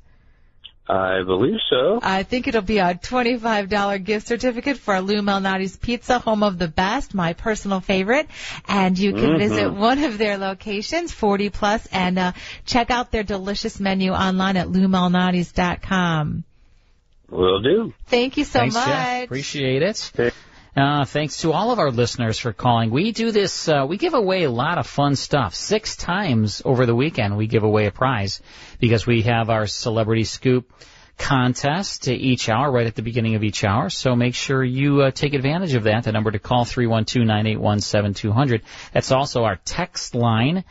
I believe so. I think it'll be a twenty-five dollars gift certificate for Lou Malnati's Pizza, home of the best, my personal favorite. And you can Mm-hmm. visit one of their locations, forty plus, and uh, check out their delicious menu online at lou malnati's dot com. Will do. Thank you so Thanks, much. Jeff. Appreciate it. Uh, thanks to all of our listeners for calling. We do this, uh, we give away a lot of fun stuff. Six times over the weekend we give away a prize because we have our Celebrity Scoop contest each hour, right at the beginning of each hour. So make sure you uh, take advantage of that. The number to call, three one two, nine eight one, seven two zero zero. That's also our text line.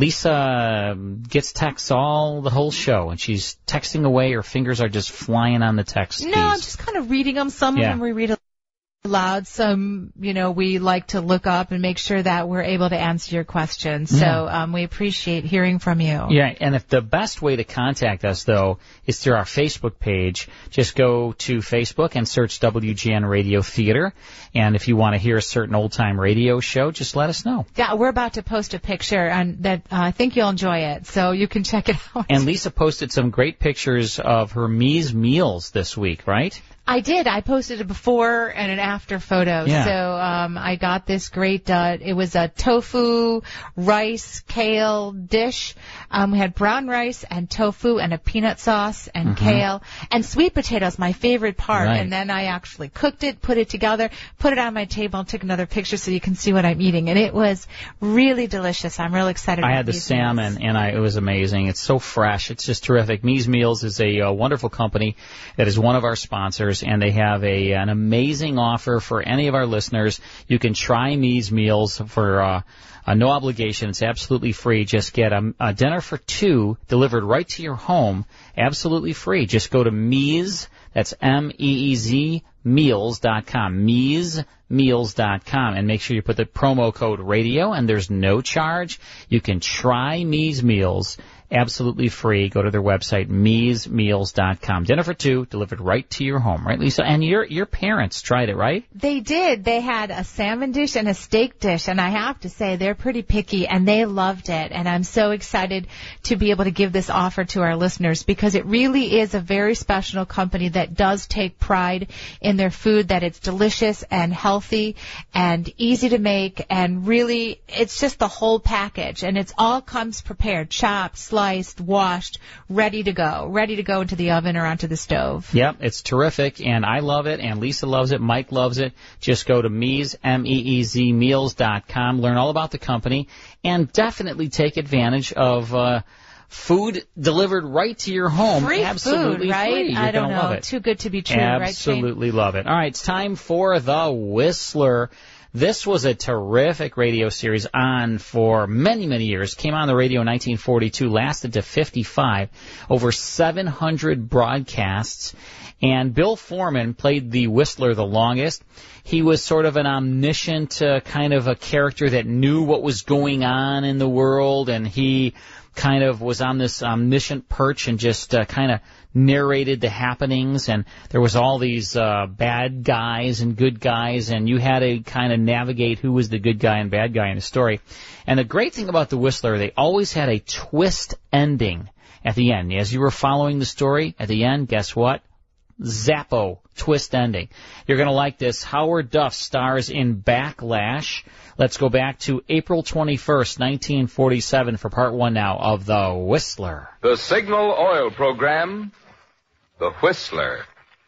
Lisa gets texts all the whole show, and she's texting away. Her fingers are just flying on the text No, keys. I'm just kind of reading them. Some Yeah. of them we read aloud. Some, you know, we like to look up and make sure that we're able to answer your questions. So Yeah. um, we appreciate hearing from you. Yeah, and if the best way to contact us, though, is through our Facebook page. Just go to Facebook and search W G N Radio Theater. And if you want to hear a certain old-time radio show, just let us know. Yeah, we're about to post a picture, and that uh, I think you'll enjoy it. So you can check it out. And Lisa posted some great pictures of her Mies meals this week, right? I did. I posted a before and an after photo. Yeah. So um, I got this great, uh, it was a tofu, rice, kale dish. Um, we had brown rice and tofu and a peanut sauce and Mhm. kale and sweet potatoes, my favorite part. Right. And then I actually cooked it, put it together, put it on my table, and took another picture so you can see what I'm eating. And it was really delicious. I'm really excited I about had the these salmon, meals. and I, it was amazing. It's so fresh. It's just terrific. Mies Meals is a uh, wonderful company that is one of our sponsors, and they have a an amazing offer for any of our listeners. You can try Mies Meals for uh, uh, no obligation. It's absolutely free. Just get a, a dinner for two delivered right to your home, absolutely free. Just go to Mies, that's M E E Z, meals dot com, mies meals dot com, and make sure you put the promo code radio, and there's no charge. You can try Mies Meals absolutely free. Go to their website, mies meals dot com. Dinner for two delivered right to your home, right, Lisa? And your your parents tried it, right? They did. They had a salmon dish and a steak dish, and I have to say they're pretty picky, and they loved it. And I'm so excited to be able to give this offer to our listeners because it really is a very special company that does take pride in their food, that it's delicious and healthy and easy to make, and really it's just the whole package, and it's all comes prepared, chopped, sliced, washed, ready to go, ready to go into the oven or onto the stove. Yep, it's terrific, and I love it, and Lisa loves it, Mike loves it. Just go to Mies, M E E Z, meals dot com, learn all about the company, and definitely take advantage of uh, food delivered right to your home. Free Absolutely food, right? free. You're I don't gonna know. love it. Too good to be true, right, Shane? Absolutely love it. All right, it's time for The Whistler. This was a terrific radio series on for many, many years. Came on the radio in nineteen forty-two, lasted to fifty-five, over seven hundred broadcasts. And Bill Foreman played the Whistler the longest. He was sort of an omniscient uh, kind of a character that knew what was going on in the world, and he kind of was on this omniscient perch and just uh, kind of narrated the happenings, and there was all these uh, bad guys and good guys, and you had to kind of navigate who was the good guy and bad guy in the story. And the great thing about The Whistler, they always had a twist ending at the end. As you were following the story, at the end, guess what? Zappo, twist ending. You're going to like this. Howard Duff stars in Backlash. Let's go back to April twenty-first, nineteen forty-seven for part one now of The Whistler. The Signal Oil Program, The Whistler.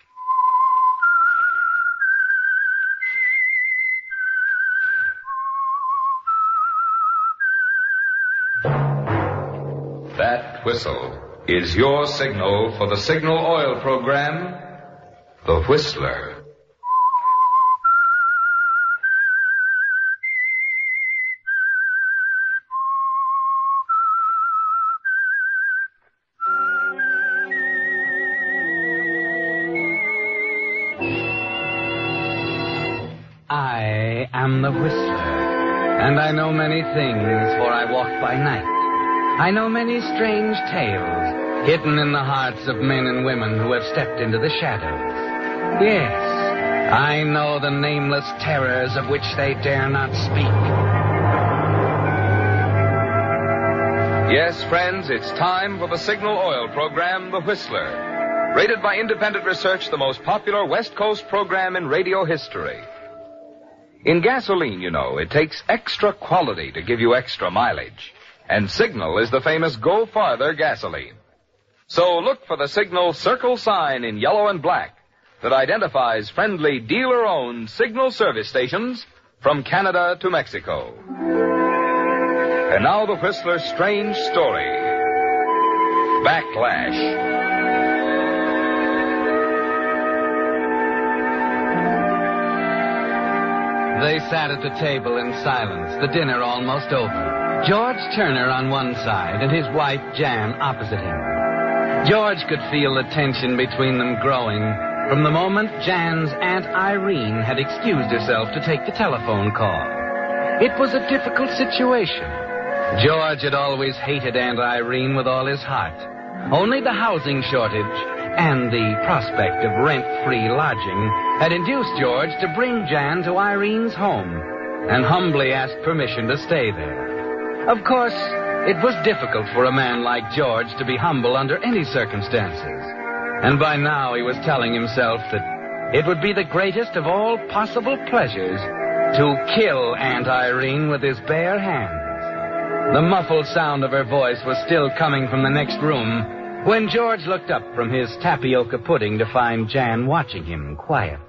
That whistle is your signal for the Signal Oil Program, The Whistler. I am the Whistler, and I know many things, for I walk by night. I know many strange tales hidden in the hearts of men and women who have stepped into the shadows. Yes, I know the nameless terrors of which they dare not speak. Yes, friends, it's time for the Signal Oil Program, The Whistler. Rated by independent research, the most popular West Coast program in radio history. In gasoline, you know, it takes extra quality to give you extra mileage. And Signal is the famous Go Farther gasoline. So look for the Signal circle sign in yellow and black that identifies friendly dealer-owned Signal service stations from Canada to Mexico. And now the Whistler's strange story. Backlash. They sat at the table in silence, the dinner almost over. George Turner on one side and his wife Jan opposite him. George could feel the tension between them growing from the moment Jan's Aunt Irene had excused herself to take the telephone call. It was a difficult situation. George had always hated Aunt Irene with all his heart. Only the housing shortage and the prospect of rent-free lodging had induced George to bring Jan to Irene's home and humbly ask permission to stay there. Of course, it was difficult for a man like George to be humble under any circumstances. And by now he was telling himself that it would be the greatest of all possible pleasures to kill Aunt Irene with his bare hands. The muffled sound of her voice was still coming from the next room when George looked up from his tapioca pudding to find Jan watching him quietly.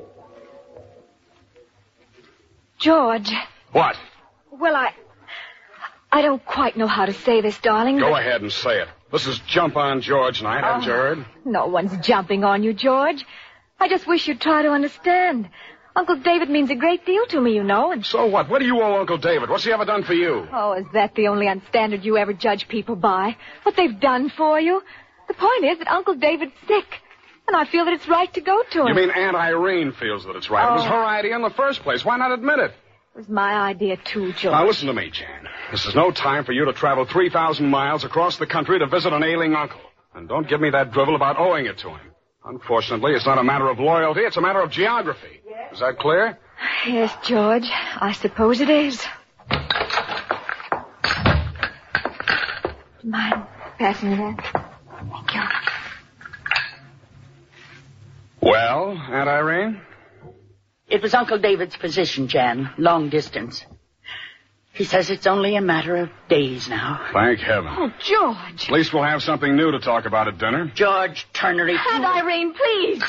George. What? Well, I... I don't quite know how to say this, darling. Go but... ahead and say it. This is Jump on George night, haven't you heard? No one's jumping on you, George. I just wish you'd try to understand. Uncle David means a great deal to me, you know, and... So what? What do you owe Uncle David? What's he ever done for you? Oh, is that the only standard you ever judge people by? What they've done for you? The point is that Uncle David's sick, and I feel that it's right to go to him. You mean Aunt Irene feels that it's right? Oh. It was her idea in the first place. Why not admit it? It was my idea, too, George. Now, listen to me, Jan. This is no time for you to travel three thousand miles across the country to visit an ailing uncle. And don't give me that drivel about owing it to him. Unfortunately, it's not a matter of loyalty, it's a matter of geography. Is that clear? Yes, George. I suppose it is. Do you mind passing me that? Thank you. Well, Aunt Irene? It was Uncle David's position, Jan. Long distance. He says it's only a matter of days now. Thank heaven. Oh, George. At least we'll have something new to talk about at dinner. George Turner. Aunt Irene, please.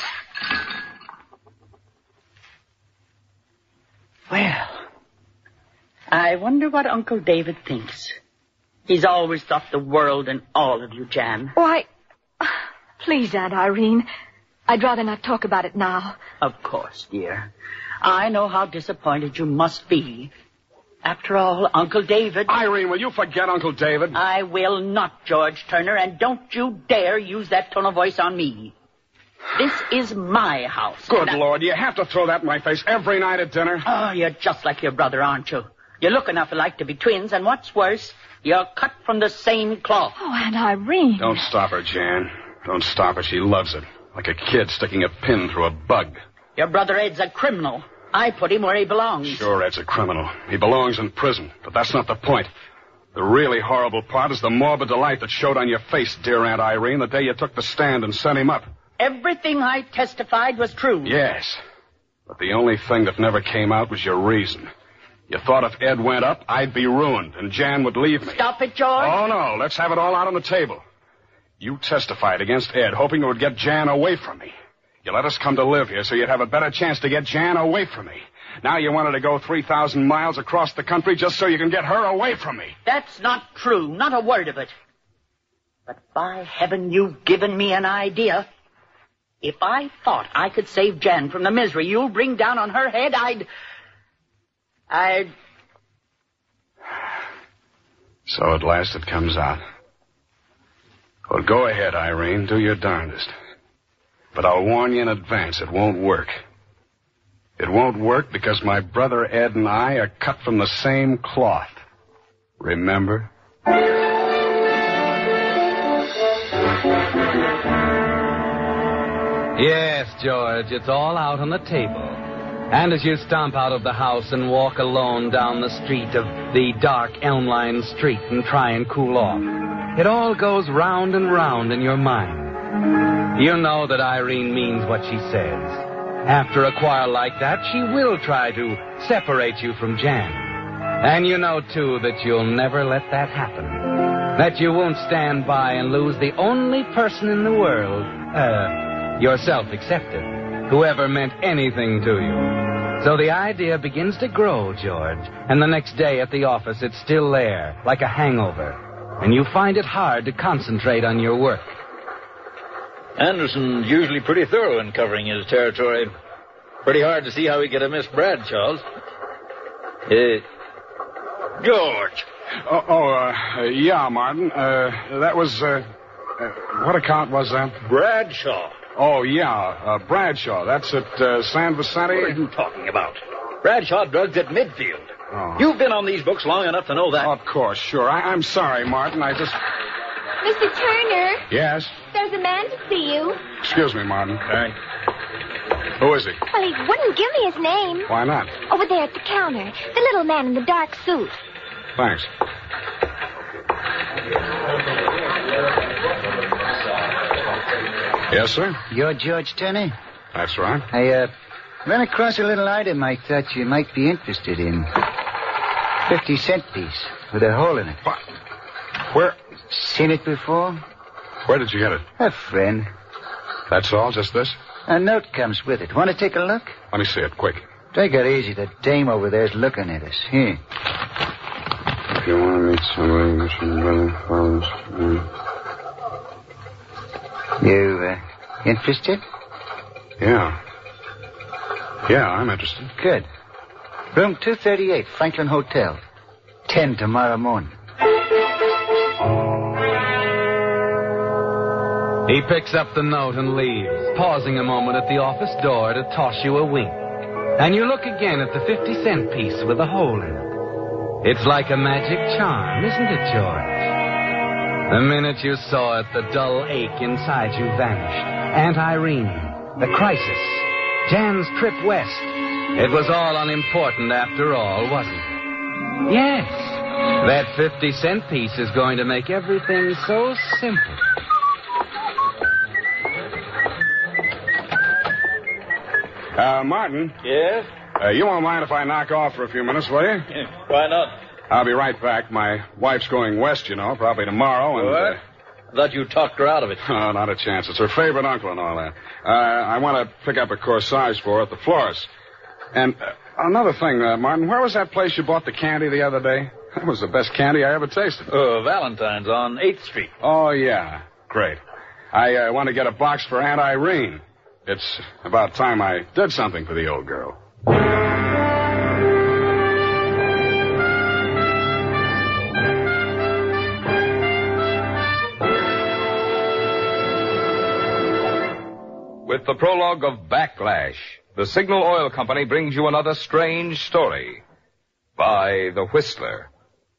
Well, I wonder what Uncle David thinks. He's always thought the world and all of you, Jan. Why, please, Aunt Irene. I'd rather not talk about it now. Of course, dear. I know how disappointed you must be. After all, Uncle David... Irene, will you forget Uncle David? I will not, George Turner, and don't you dare use that tone of voice on me. This is my house. Good I... Lord, you have to throw that in my face every night at dinner? Oh, you're just like your brother, aren't you? You look enough alike to be twins, and what's worse, you're cut from the same cloth. Oh, Aunt Irene. Don't stop her, Jan. Don't stop her. She loves it. Like a kid sticking a pin through a bug. Your brother Ed's a criminal. I put him where he belongs. Sure, Ed's a criminal. He belongs in prison. But that's not the point. The really horrible part is the morbid delight that showed on your face, dear Aunt Irene, the day you took the stand and sent him up. Everything I testified was true. Yes. But the only thing that never came out was your reason. You thought if Ed went up, I'd be ruined, and Jan would leave me. Stop it, George. Oh, no. Let's have it all out on the table. You testified against Ed, hoping it would get Jan away from me. You let us come to live here so you'd have a better chance to get Jan away from me. Now you wanted to go three thousand miles across the country just so you can get her away from me. That's not true. Not a word of it. But by heaven, you've given me an idea. If I thought I could save Jan from the misery you'll bring down on her head, I'd... I'd... So at last it comes out. Well, go ahead, Irene. Do your darndest. But I'll warn you in advance, it won't work. It won't work because my brother Ed and I are cut from the same cloth. Remember? Yes, George, it's all out on the table. And as you stomp out of the house and walk alone down the street of the dark elm-lined street and try and cool off, it all goes round and round in your mind. You know that Irene means what she says. After a quarrel like that, she will try to separate you from Jan. And you know, too, that you'll never let that happen. That you won't stand by and lose the only person in the world, uh, yourself excepted, who ever meant anything to you. So the idea begins to grow, George, and the next day at the office it's still there, like a hangover, and you find it hard to concentrate on your work. Anderson's usually pretty thorough in covering his territory. Pretty hard to see how he could have missed Brad, Charles. Uh, George. Oh, oh uh, uh, yeah, Martin. Uh, that was, uh, uh, what account was that? Bradshaw. Oh, yeah, uh, Bradshaw. That's at uh, San Vicente? What are you talking about? Bradshaw drugs at Midfield. Oh. You've been on these books long enough to know that. Of course, sure. I- I'm sorry, Martin. I just... Mister Turner. Yes? There's a man to see you. Excuse me, Martin. All right. Who is he? Well, he wouldn't give me his name. Why not? Over there at the counter. The little man in the dark suit. Thanks. Yes, sir? You're George Turner? That's right. I, uh, ran across a little item I thought you might be interested in. Fifty cent piece with a hole in it. What? Where? Seen it before? Where did you get it? A friend. That's all? Just this? A note comes with it. Want to take a look? Let me see it, quick. Take it easy. The dame over there's looking at us. Here. If you want to meet somebody, you should really follow us. You, uh, interested? Yeah. Yeah, I'm interested. Good. Room two thirty-eight, Franklin Hotel. Ten tomorrow morning. He picks up the note and leaves, pausing a moment at the office door to toss you a wink. And you look again at the fifty cent piece with a hole in it. It's like a magic charm, isn't it, George? The minute you saw it, the dull ache inside you vanished. Aunt Irene, the crisis, Jan's trip west. It was all unimportant after all, wasn't it? Yes, that fifty cent piece is going to make everything so simple. Uh, Martin. Yes? Uh, you won't mind if I knock off for a few minutes, will you? Yeah, why not? I'll be right back. My wife's going west, you know, probably tomorrow, and... What? Uh, I thought you talked her out of it. Oh, not a chance. It's her favorite uncle and all that. Uh, I want to pick up a corsage for her at the florist. And uh, another thing, uh, Martin, where was that place you bought the candy the other day? That was the best candy I ever tasted. Oh, Valentine's on eighth Street. Oh, yeah. Great. I uh, want to get a box for Aunt Irene. It's about time I did something for the old girl. With the prologue of Backlash, the Signal Oil Company brings you another strange story. by The Whistler.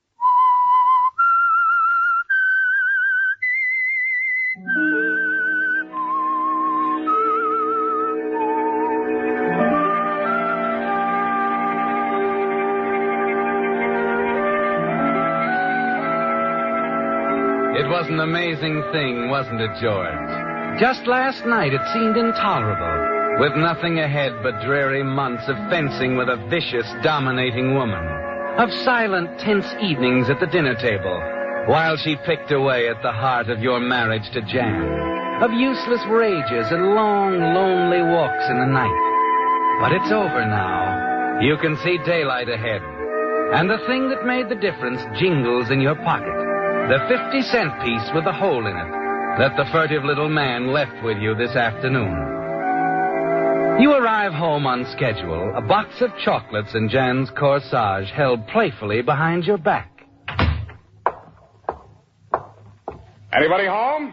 It was an amazing thing, wasn't it, George? Just last night it seemed intolerable, with nothing ahead but dreary months of fencing with a vicious, dominating woman, of silent, tense evenings at the dinner table, while she picked away at the heart of your marriage to Jan, of useless rages and long, lonely walks in the night. But it's over now. You can see daylight ahead, and the thing that made the difference jingles in your pocket. The fifty-cent piece with the hole in it that the furtive little man left with you this afternoon. You arrive home on schedule, a box of chocolates and Jan's corsage held playfully behind your back. Anybody home?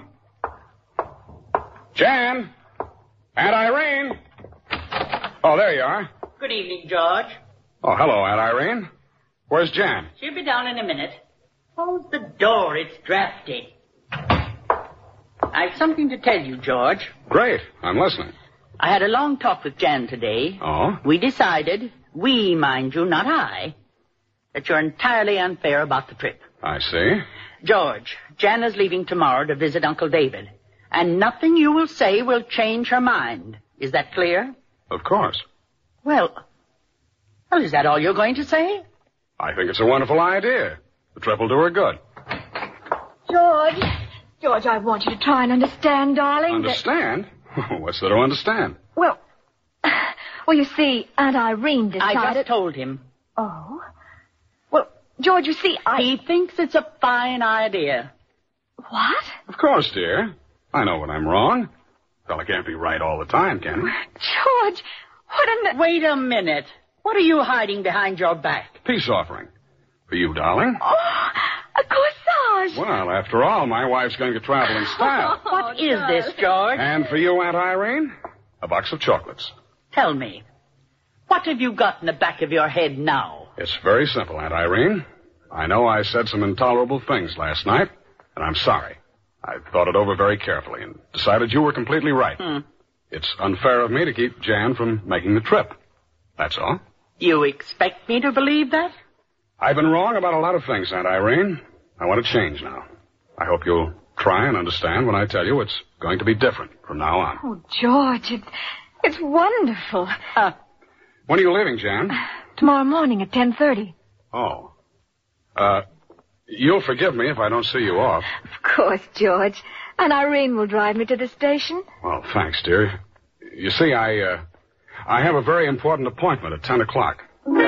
Jan? Aunt Irene? Oh, there you are. Good evening, George. Oh, hello, Aunt Irene. Where's Jan? She'll be down in a minute. Close the door. It's drafty. I've something to tell you, George. Great. I'm listening. I had a long talk with Jan today. Oh? We decided, we, mind you, not I, that you're entirely unfair about the trip. I see. George, Jan is leaving tomorrow to visit Uncle David, and nothing you will say will change her mind. Is that clear? Of course. Well, well, is that all you're going to say? I think it's a wonderful idea. The trip will do her good. George. George, I want you to try and understand, darling. Understand? That... What's there to understand? Well, well, you see, Aunt Irene decided... I just told him. Oh? Well, George, you see, I... He thinks it's a fine idea. What? Of course, dear. I know when I'm wrong. Fella can't be right all the time, can he? George, what in the... Wait a minute. What are you hiding behind your back? Peace offering. For you, darling. Oh, a corsage. Well, after all, my wife's going to travel in style. What is this, George? And for you, Aunt Irene, a box of chocolates. Tell me, what have you got in the back of your head now? It's very simple, Aunt Irene. I know I said some intolerable things last night, and I'm sorry. I thought it over very carefully and decided you were completely right. Hmm. It's unfair of me to keep Jan from making the trip. That's all. You expect me to believe that? I've been wrong about a lot of things, Aunt Irene. I want to change now. I hope you'll try and understand when I tell you it's going to be different from now on. Oh, George, it's, it's wonderful. Uh, when are you leaving, Jan? Tomorrow morning at ten thirty. Oh. Uh, you'll forgive me if I don't see you off. Of course, George. And Irene will drive me to the station. Well, thanks, dear. You see, I, uh, I have a very important appointment at ten o'clock.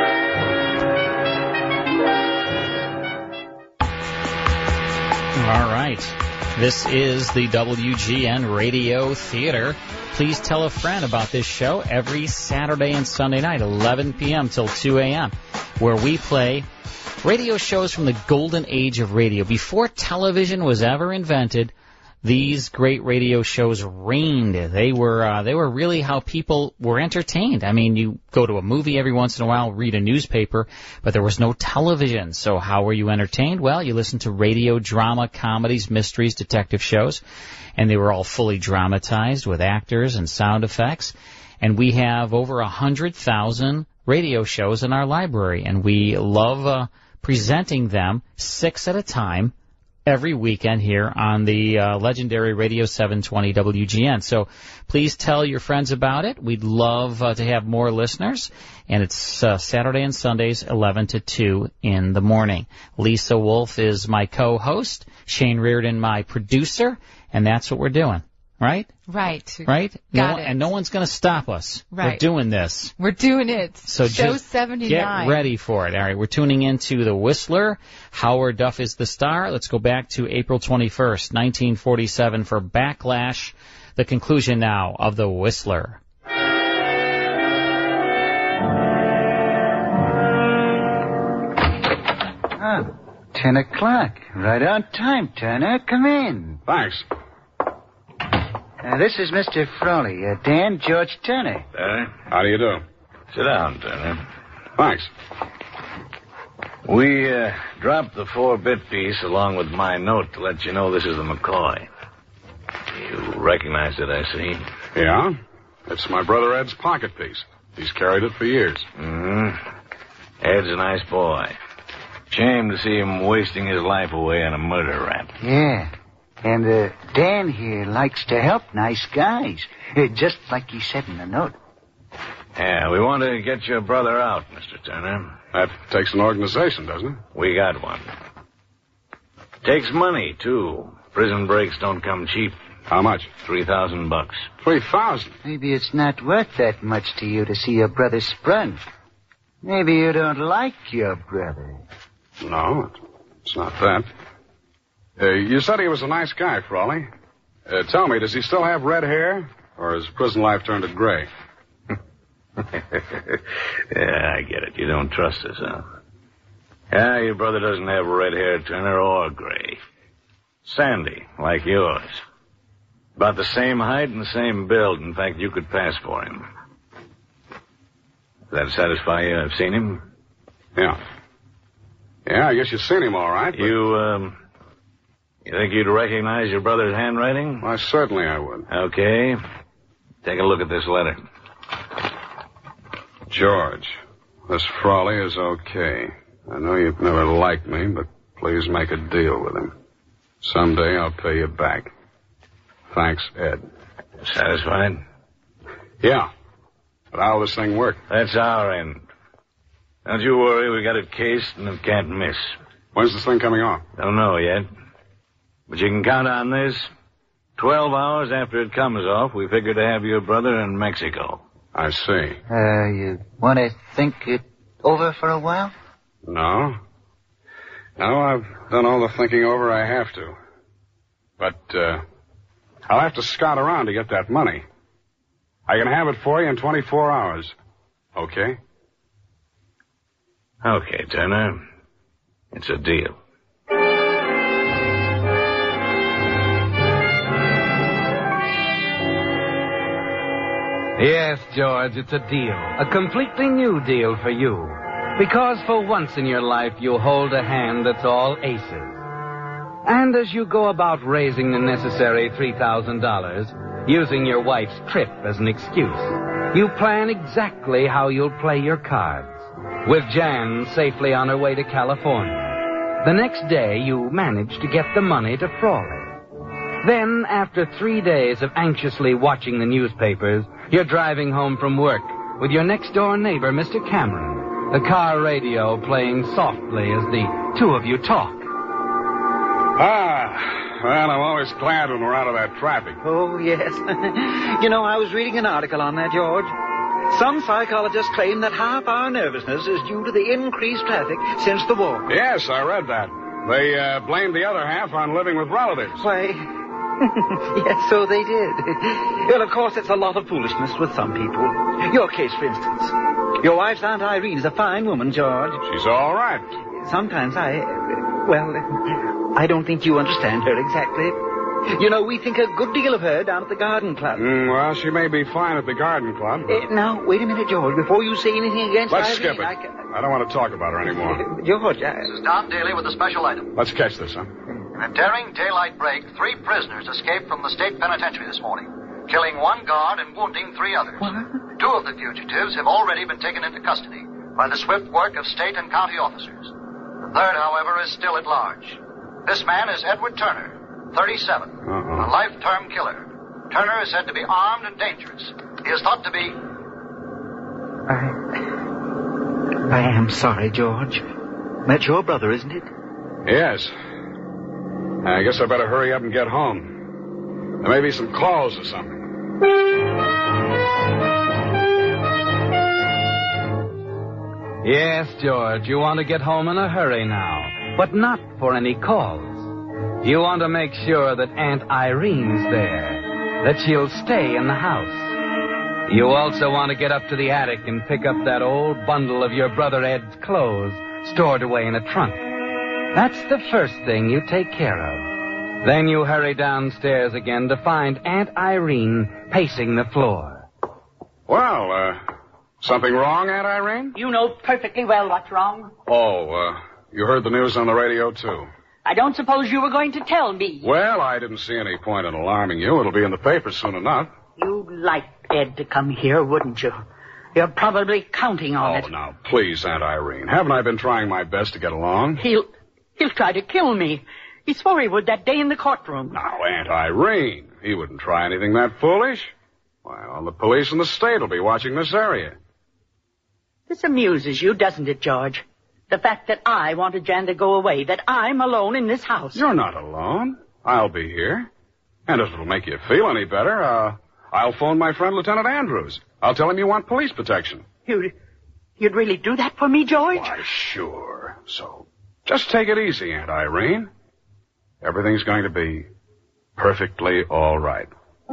All right. This is the W G N Radio Theater. Please tell a friend about this show every Saturday and Sunday night, eleven p.m. till two a.m., where we play radio shows from the golden age of radio. Before television was ever invented, these great radio shows reigned. They were uh, they were really how people were entertained. I mean, you go to a movie every once in a while, read a newspaper, but there was no television. So how were you entertained? Well, you listened to radio, drama, comedies, mysteries, detective shows, and they were all fully dramatized with actors and sound effects. And we have over a hundred thousand radio shows in our library, and we love uh, presenting them six at a time every weekend here on the uh, legendary Radio seven twenty W G N. So please tell your friends about it. We'd love uh, to have more listeners. And it's uh, Saturday and Sundays, eleven to two in the morning. Lisa Wolf is my co-host, Shane Reardon my producer, and that's what we're doing. Right? Right. Right? Got no, it. And no one's going to stop us. Right. We're doing this. We're doing it. So Show just seventy-nine. Get ready for it. All right, we're tuning into The Whistler. Howard Duff is the star. Let's go back to April twenty-first, nineteen forty-seven for Backlash, the conclusion now of The Whistler. Ah, ten o'clock. Right on time, Turner. Come in. Thanks. Uh, this is Mister Frawley. Uh, Dan George Turner. Uh, How do you do? Sit down, Turner. Thanks. We uh, dropped the four-bit piece along with my note to let you know this is the McCoy. You recognize it, I see. Yeah? It's my brother Ed's pocket piece. He's carried it for years. Mm-hmm. Ed's a nice boy. Shame to see him wasting his life away on a murder rap. Yeah. And uh, Dan here likes to help nice guys, uh, just like he said in the note. Yeah, we want to get your brother out, Mister Turner. That takes an organization, doesn't it? We got one. Takes money, too. Prison breaks don't come cheap. How much? Three thousand bucks. Three thousand? Maybe it's not worth that much to you to see your brother sprung. Maybe you don't like your brother. No, it's not that. Uh, you said he was a nice guy, Frawley. Uh, tell me, does he still have red hair? Or has prison life turned it gray? Yeah, I get it. You don't trust us, huh? Yeah, your brother doesn't have red hair, Turner, or gray. Sandy, like yours. About the same height and the same build. In fact, you could pass for him. Does that satisfy you? I've seen him? Yeah. Yeah, I guess you've seen him all right. But... You, um... You think you'd recognize your brother's handwriting? Why, certainly I would. Okay. Take a look at this letter. George, this Frawley is okay. I know you've never liked me, but please make a deal with him. Someday I'll pay you back. Thanks, Ed. Satisfied? Yeah. But how'll this thing work? That's our end. Don't you worry, we got it cased and it can't miss. When's this thing coming off? Don't know yet. But you can count on this. Twelve hours after it comes off, we figure to have your brother in Mexico. I see. Uh, you want to think it over for a while? No. No, I've done all the thinking over I have to. But, uh, I'll have to scout around to get that money. I can have it for you in twenty-four hours. Okay? Okay, Turner. It's a deal. Yes, George, it's a deal. A completely new deal for you. Because for once in your life, you hold a hand that's all aces. And as you go about raising the necessary three thousand dollars, using your wife's trip as an excuse, you plan exactly how you'll play your cards. With Jan safely on her way to California. The next day, you manage to get the money to Frawley. Then, after three days of anxiously watching the newspapers, you're driving home from work with your next-door neighbor, Mister Cameron, the car radio playing softly as the two of you talk. Ah, well, I'm always glad when we're out of that traffic. Oh, yes. You know, I was reading an article on that, George. Some psychologists claim that half our nervousness is due to the increased traffic since the war. Yes, I read that. They uh, blamed the other half on living with relatives. Why, yes, so they did. Well, of course, it's a lot of foolishness with some people. Your case, for instance. Your wife's Aunt Irene is a fine woman, George. She's all right. Sometimes I, well, I don't think you understand her exactly. You know, we think a good deal of her down at the garden club. Mm, well, she may be fine at the garden club. But... Uh, now, wait a minute, George. Before you say anything against Let's Irene, skip it. I, can... I don't want to talk about her anymore. George, I... This is Don Daly with a special item. Let's catch this, huh? In a daring daylight break, three prisoners escaped from the state penitentiary this morning, killing one guard and wounding three others. What? Two of the fugitives have already been taken into custody by the swift work of state and county officers. The third, however, is still at large. This man is Edward Turner, thirty-seven, Uh-oh. a life-term killer. Turner is said to be armed and dangerous. He is thought to be... I... I am sorry, George. That's your brother, isn't it? Yes. I guess I better hurry up and get home. There may be some calls or something. Yes, George, you want to get home in a hurry now, but not for any calls. You want to make sure that Aunt Irene's there, that she'll stay in the house. You also want to get up to the attic and pick up that old bundle of your brother Ed's clothes stored away in a trunk. That's the first thing you take care of. Then you hurry downstairs again to find Aunt Irene pacing the floor. Well, uh, something wrong, Aunt Irene? You know perfectly well what's wrong. Oh, uh, You heard the news on the radio, too. I don't suppose you were going to tell me. Well, I didn't see any point in alarming you. It'll be in the paper soon enough. You'd like Ed to come here, wouldn't you? You're probably counting on oh, it. Oh, now, please, Aunt Irene. Haven't I been trying my best to get along? He'll... he'll try to kill me. He swore he would that day in the courtroom. Now, Aunt Irene, he wouldn't try anything that foolish. Well, the police in the state will be watching this area. This amuses you, doesn't it, George? The fact that I wanted Jan to go away, that I'm alone in this house. You're not alone. I'll be here. And if it'll make you feel any better, uh, I'll phone my friend Lieutenant Andrews. I'll tell him you want police protection. You'd, you'd really do that for me, George? Why, sure. So, just take it easy, Aunt Irene. Everything's going to be perfectly all right.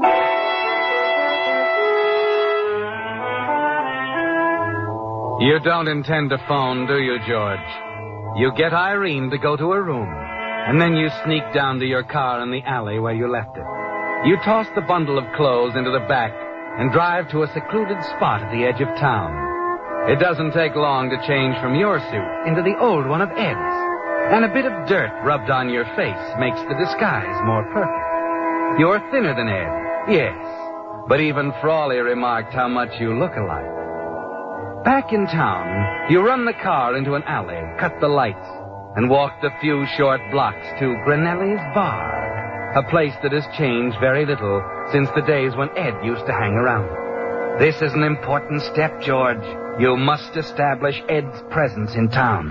You don't intend to phone, do you, George? You get Irene to go to her room, and then you sneak down to your car in the alley where you left it. You toss the bundle of clothes into the back and drive to a secluded spot at the edge of town. It doesn't take long to change from your suit into the old one of Ed's, and a bit of dirt rubbed on your face makes the disguise more perfect. You're thinner than Ed, yes, but even Frawley remarked how much you look alike. Back in town, you run the car into an alley, cut the lights, and walk the few short blocks to Granelli's Bar, a place that has changed very little since the days when Ed used to hang around. This is an important step, George. You must establish Ed's presence in town.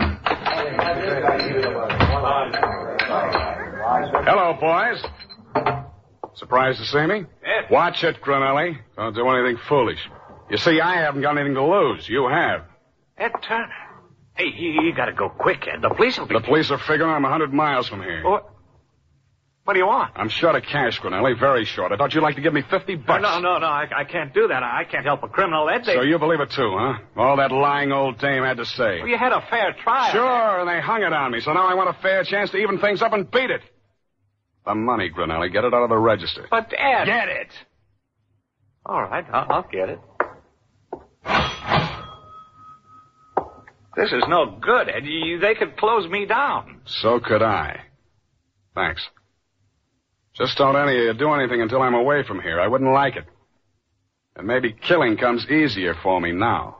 Hello, boys. Surprised to see me? Ed. Watch it, Granelli. Don't do anything foolish. You see, I haven't got anything to lose. You have. Ed Turner. Hey, you, you gotta go quick, Ed. The police will be... The police are figuring I'm a hundred miles from here. What? What do you want? I'm short of cash, Granelli. Very short. I thought you'd like to give me fifty bucks. No, no, no. I, I can't do that. I can't help a criminal, Ed. They... So you believe it, too, huh? All that lying old dame had to say. Well, you had a fair trial. Sure, and they hung it on me. So now I want a fair chance to even things up and beat it. The money, Granelli. Get it out of the register. But, Ed... Get it! All right, I'll, I'll get it. This is no good, Ed. You, they could close me down. So could I. Thanks. Just don't any of you do anything until I'm away from here. I wouldn't like it. And maybe killing comes easier for me now.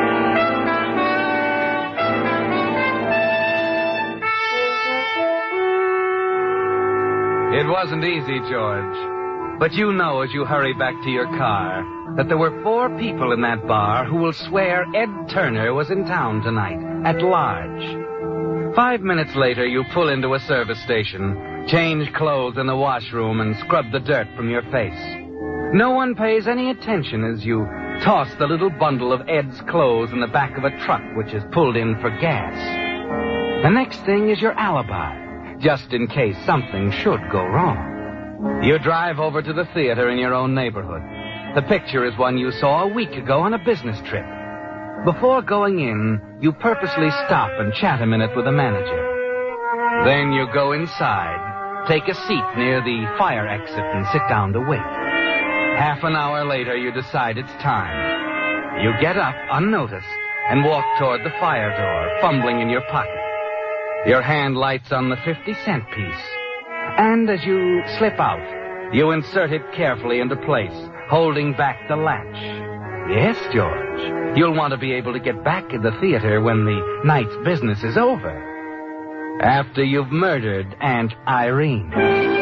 It wasn't easy, George. But you know as you hurry back to your car that there were four people in that bar who will swear Ed Turner was in town tonight, at large. Five minutes later, you pull into a service station, change clothes in the washroom, and scrub the dirt from your face. No one pays any attention as you toss the little bundle of Ed's clothes in the back of a truck which is pulled in for gas. The next thing is your alibi, just in case something should go wrong. You drive over to the theater in your own neighborhood. The picture is one you saw a week ago on a business trip. Before going in, you purposely stop and chat a minute with the manager. Then you go inside, take a seat near the fire exit, and sit down to wait. Half an hour later, you decide it's time. You get up, unnoticed, and walk toward the fire door, fumbling in your pocket. Your hand lights on the fifty-cent piece. And as you slip out, you insert it carefully into place, holding back the latch. Yes, George, you'll want to be able to get back in the theater when the night's business is over. After you've murdered Aunt Irene.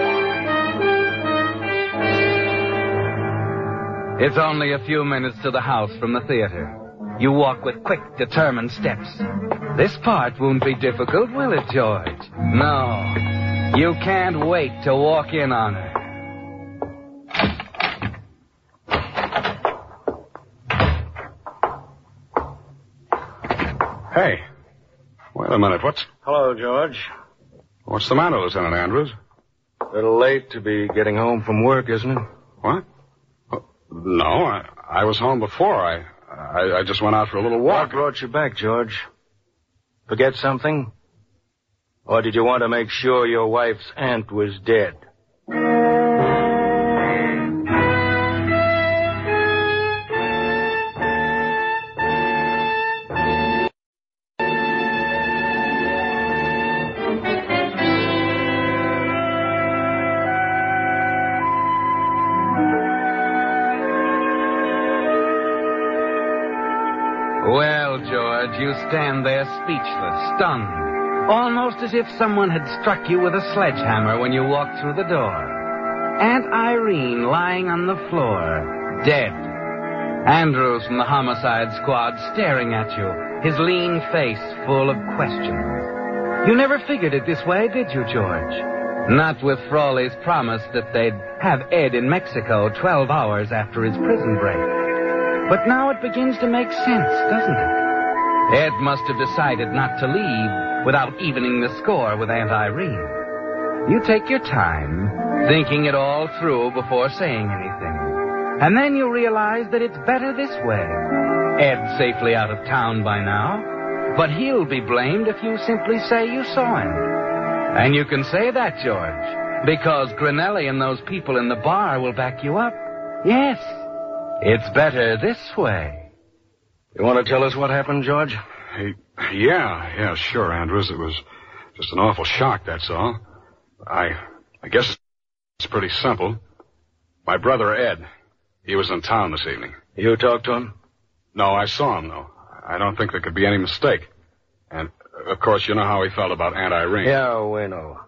It's only a few minutes to the house from the theater. You walk with quick, determined steps. This part won't be difficult, will it, George? No. You can't wait to walk in on her. Hey, wait a minute. What's... Hello, George. What's the matter, Lieutenant Andrews? A little late to be getting home from work, isn't it? What? Oh, no, I, I was home before. I, I I just went out for a little walk. What brought you back, George? Forget something? Or did you want to make sure your wife's aunt was dead? Well, George, you stand there speechless, stunned, almost as if someone had struck you with a sledgehammer when you walked through the door. Aunt Irene lying on the floor, dead. Andrews from the homicide squad staring at you, his lean face full of questions. You never figured it this way, did you, George? Not with Frawley's promise that they'd have Ed in Mexico twelve hours after his prison break. But now it begins to make sense, doesn't it? Ed must have decided not to leave without evening the score with Aunt Irene. You take your time, thinking it all through before saying anything. And then you realize that it's better this way. Ed's safely out of town by now, but he'll be blamed if you simply say you saw him. And you can say that, George, because Grinelli and those people in the bar will back you up. Yes. It's better this way. You want to tell us what happened, George? Hey, yeah, yeah, sure, Andrews. It was just an awful shock, that's all. I, I guess it's pretty simple. My brother, Ed, he was in town this evening. You talked to him? No, I saw him, though. I don't think there could be any mistake. And, of course, you know how he felt about Aunt Irene. Yeah, we know.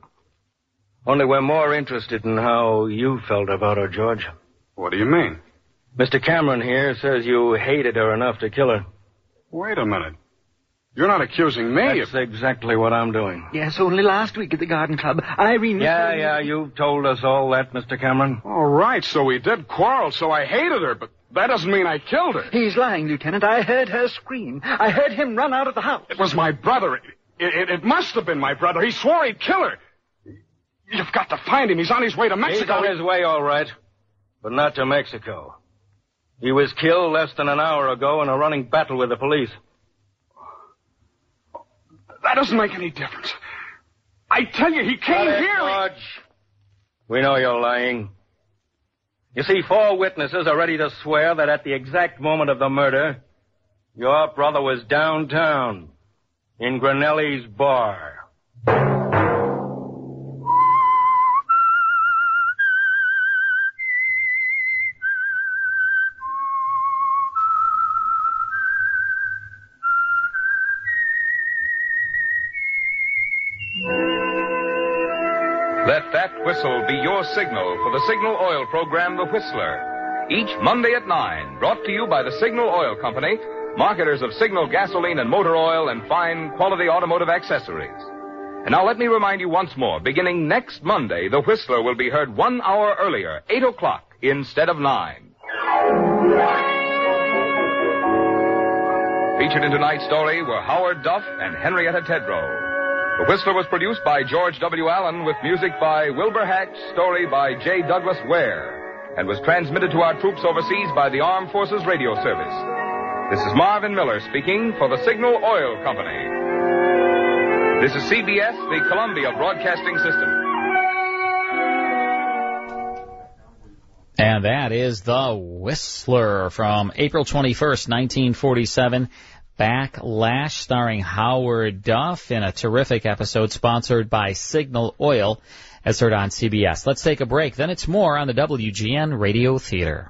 Only we're more interested in how you felt about her, George. What do you mean? Mister Cameron here says you hated her enough to kill her. Wait a minute. You're not accusing me That's of... exactly what I'm doing. Yes, only last week at the garden club, Irene... was Yeah, saying- yeah, you told us all that, Mister Cameron. All right, so we did quarrel, so I hated her, but that doesn't mean I killed her. He's lying, Lieutenant. I heard her scream. I heard him run out of the house. It was my brother. It, it, it must have been my brother. He swore he'd kill her. You've got to find him. He's on his way to Mexico. He's on his way, all right, but not to Mexico. He was killed less than an hour ago in a running battle with the police. That doesn't make any difference. I tell you, he came Got it, here. George. We know you're lying. You see, four witnesses are ready to swear that at the exact moment of the murder, your brother was downtown in Grinelli's bar. Let that whistle be your signal for the Signal Oil program, The Whistler. Each Monday at nine, brought to you by the Signal Oil Company, marketers of Signal gasoline and motor oil and fine quality automotive accessories. And now let me remind you once more, beginning next Monday, The Whistler will be heard one hour earlier, eight o'clock instead of nine. Featured in tonight's story were Howard Duff and Henrietta Tedrow. The Whistler was produced by George W. Allen with music by Wilbur Hatch, story by J. Douglas Ware, and was transmitted to our troops overseas by the Armed Forces Radio Service. This is Marvin Miller speaking for the Signal Oil Company. This is C B S, the Columbia Broadcasting System. And that is The Whistler from April twenty-first, nineteen forty-seven. Backlash, starring Howard Duff in a terrific episode sponsored by Signal Oil, as heard on C B S. Let's take a break. Then it's more on the W G N Radio Theater.